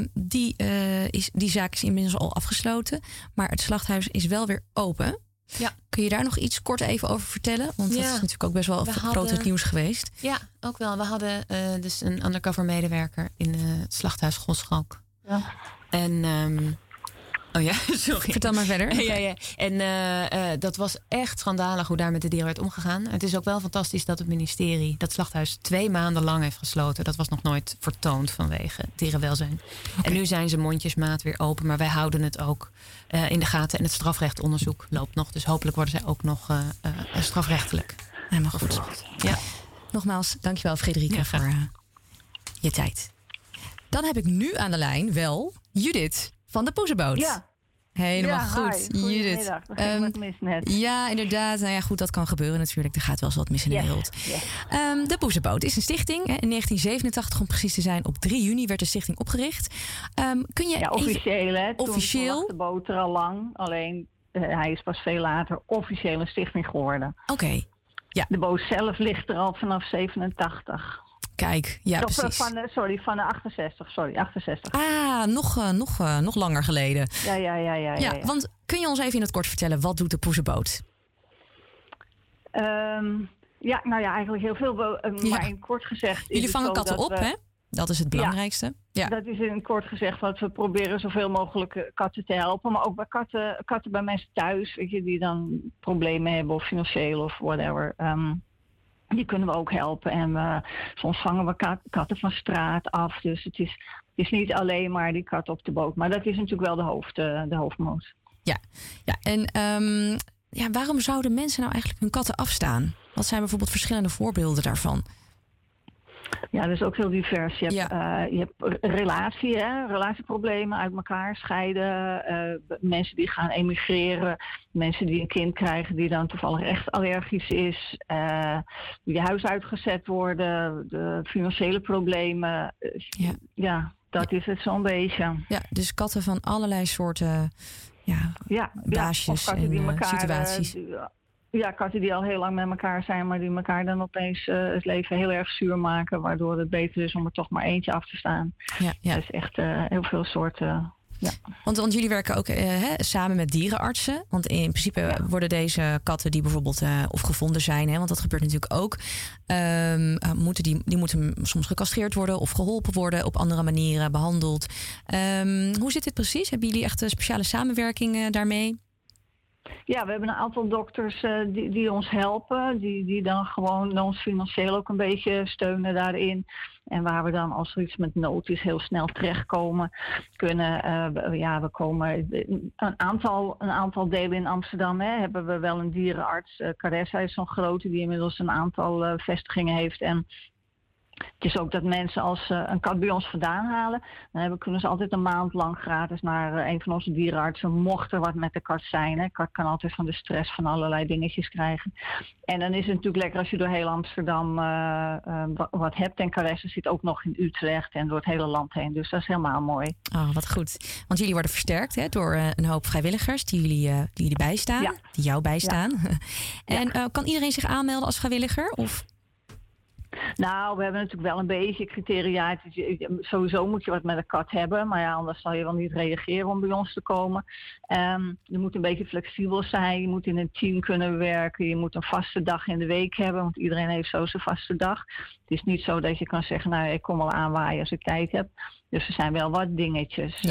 die zaak is inmiddels al afgesloten. Maar het slachthuis is wel weer open. Ja. Kun je daar nog iets kort even over vertellen? Want dat is natuurlijk ook best wel groot het nieuws geweest. Ja, ook wel. We hadden dus een undercover medewerker in het slachthuis Goschalk. Ja. En oh ja, sorry. Vertel maar verder. Ja. En dat was echt schandalig hoe daar met de dieren werd omgegaan. Het is ook wel fantastisch dat het ministerie dat slachthuis 2 maanden lang heeft gesloten. Dat was nog nooit vertoond vanwege dierenwelzijn. Okay. En nu zijn ze mondjesmaat weer open. Maar wij houden het ook in de gaten. En het strafrechtonderzoek loopt nog. Dus hopelijk worden zij ook nog strafrechtelijk. Helemaal goed. Ja. Nogmaals, dankjewel Frederike voor je tijd. Dan heb ik nu aan de lijn wel Judith van de Poezenboot. Ja. Helemaal goed, Judith. Er ging wat mis net. Ja, inderdaad. Nou ja, goed, dat kan gebeuren natuurlijk. Er gaat wel eens wat mis in de wereld. Yes. De Poezenboot is een stichting. In 1987, om precies te zijn, op 3 juni werd de stichting opgericht. Kun je officieel, hè? Officieel? Toen lag de boot er al lang. Alleen, hij is pas veel later officieel een stichting geworden. Oké. Ja. De boot zelf ligt er al vanaf 87. Kijk, ja, precies. Van de 68. Sorry, 68. Ah, nog langer geleden. Ja. Want kun je ons even in het kort vertellen, wat doet de Poezenboot? Eigenlijk heel veel. Maar in kort gezegd... Jullie vangen katten op, hè? Dat is het belangrijkste. Ja. Dat is in kort gezegd wat we proberen zoveel mogelijk katten te helpen. Maar ook bij katten bij mensen thuis, weet je, die dan problemen hebben of financieel of whatever. Die kunnen we ook helpen. En soms vangen we katten van straat af. Dus het is niet alleen maar die kat op de boot. Maar dat is natuurlijk wel de hoofdmoot. Ja. En waarom zouden mensen nou eigenlijk hun katten afstaan? Wat zijn bijvoorbeeld verschillende voorbeelden daarvan? Ja, dat is ook heel divers. Je hebt relatieproblemen uit elkaar scheiden. Mensen die gaan emigreren. Mensen die een kind krijgen die dan toevallig echt allergisch is. Die huis uitgezet worden. De financiële problemen. Dat is het zo'n beetje. Ja, dus katten van allerlei soorten baasjes of katten en die elkaar, situaties. Ja, katten die al heel lang met elkaar zijn, maar die elkaar dan opeens het leven heel erg zuur maken. Waardoor het beter is om er toch maar eentje af te staan. Ja. Dus echt heel veel soorten. Ja. Want jullie werken ook samen met dierenartsen. Want in principe worden deze katten die bijvoorbeeld of gevonden zijn, want dat gebeurt natuurlijk ook, die moeten soms gecastreerd worden of geholpen worden, op andere manieren behandeld. Hoe zit dit precies? Hebben jullie echt een speciale samenwerking daarmee? Ja, we hebben een aantal dokters die ons helpen. Die dan gewoon ons financieel ook een beetje steunen daarin. En waar we dan, als er iets met nood is, heel snel terechtkomen kunnen. We komen een aantal delen in Amsterdam. Hebben we wel een dierenarts. Caressa is zo'n grote die inmiddels een aantal vestigingen heeft. En het is ook dat mensen als ze een kat bij ons vandaan halen, dan kunnen ze altijd een maand lang gratis naar een van onze dierenartsen, mocht er wat met de kat zijn. De kat kan altijd van de stress van allerlei dingetjes krijgen. En dan is het natuurlijk lekker als je door heel Amsterdam wat hebt. En Caressa zit ook nog in Utrecht en door het hele land heen. Dus dat is helemaal mooi. Oh, wat goed. Want jullie worden versterkt door een hoop vrijwilligers die jullie bijstaan, die jou bijstaan. Ja. En kan iedereen zich aanmelden als vrijwilliger? Of? Nou, we hebben natuurlijk wel een beetje criteria. Sowieso moet je wat met een kat hebben. Maar ja, anders zal je wel niet reageren om bij ons te komen. Je moet een beetje flexibel zijn. Je moet in een team kunnen werken. Je moet een vaste dag in de week hebben. Want iedereen heeft zo zijn vaste dag. Het is niet zo dat je kan zeggen, nou, ik kom wel aanwaaien als ik tijd heb. Dus er zijn wel wat dingetjes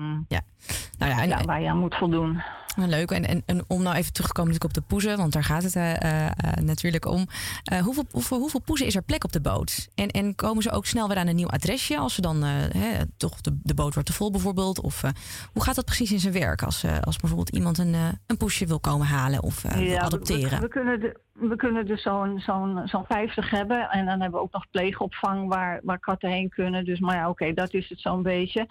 waar je aan moet voldoen. Leuk. En om nou even terug te komen op de poezen, want daar gaat het natuurlijk om. Hoeveel poezen is er plek op de boot? En komen ze ook snel weer aan een nieuw adresje als ze dan toch de boot wordt te vol bijvoorbeeld? Of hoe gaat dat precies in zijn werk als bijvoorbeeld iemand een poesje wil komen halen of wil adopteren? We kunnen dus zo'n 50 hebben. En dan hebben we ook nog pleegopvang waar katten heen kunnen. Dus maar ja, oké, dat is het zo'n beetje.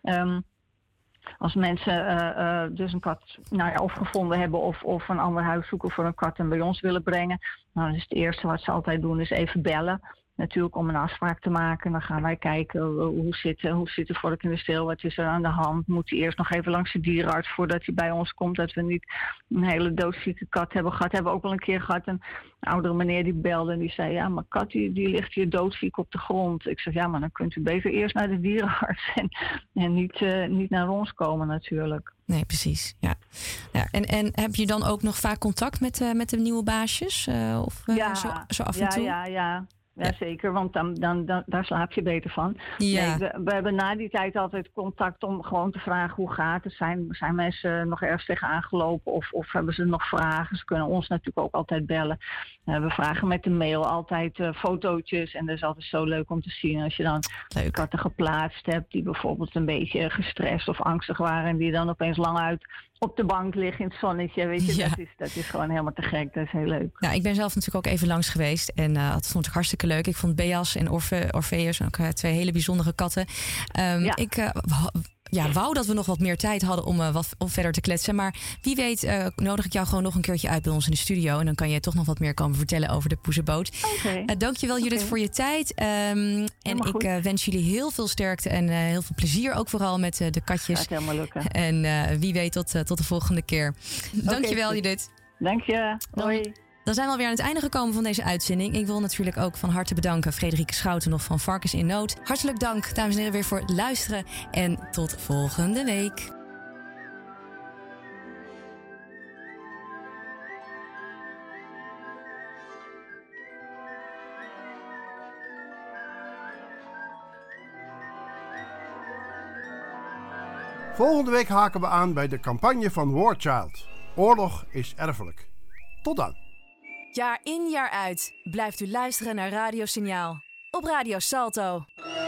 Als mensen dus een kat of gevonden hebben of een ander huis zoeken voor een kat en bij ons willen brengen, dan is het eerste wat ze altijd doen is even bellen. Natuurlijk om een afspraak te maken. Dan gaan wij kijken hoe zit de vork in de steel, wat is er aan de hand. Moet hij eerst nog even langs de dierenarts voordat hij bij ons komt. Dat we niet een hele doodzieke kat hebben gehad. Hebben we ook wel een keer gehad. Een oudere meneer die belde en die zei, ja, maar kat die ligt hier doodziek op de grond. Ik zeg, ja, maar dan kunt u beter eerst naar de dierenarts en niet naar ons komen natuurlijk. Nee, precies. Ja. En heb je dan ook nog vaak contact met de nieuwe baasjes? Zo af en toe? Ja, zeker, want dan daar slaap je beter van. Ja. Nee, we hebben na die tijd altijd contact om gewoon te vragen hoe gaat het. Zijn mensen nog ergens tegenaan gelopen of hebben ze nog vragen? Ze kunnen ons natuurlijk ook altijd bellen. We vragen met de mail altijd fotootjes. En dat is altijd zo leuk om te zien als je dan katten geplaatst hebt die bijvoorbeeld een beetje gestrest of angstig waren en die dan opeens lang uit op de bank liggen in het zonnetje, weet je. Ja. Dat is gewoon helemaal te gek. Dat is heel leuk. Ja, ik ben zelf natuurlijk ook even langs geweest en dat vond ik hartstikke leuk. Ik vond Beas en Orpheus ook twee hele bijzondere katten. Ik wou dat we nog wat meer tijd hadden om verder te kletsen. Maar wie weet nodig ik jou gewoon nog een keertje uit bij ons in de studio. En dan kan je toch nog wat meer komen vertellen over de poezenboot. Okay. Dankjewel Judith voor je tijd. En ik wens jullie heel veel sterkte en heel veel plezier. Ook vooral met de katjes. Gaat helemaal lukken. En wie weet tot de volgende keer. Dankjewel Judith. Dank je. Hoi. Dan zijn we alweer aan het einde gekomen van deze uitzending. Ik wil natuurlijk ook van harte bedanken Frederike Schouten nog van Varkens in Nood. Hartelijk dank, dames en heren, weer voor het luisteren. En tot volgende week. Volgende week haken we aan bij de campagne van War Child. Oorlog is erfelijk. Tot dan. Jaar in jaar uit blijft u luisteren naar Radio Signaal op Radio Salto.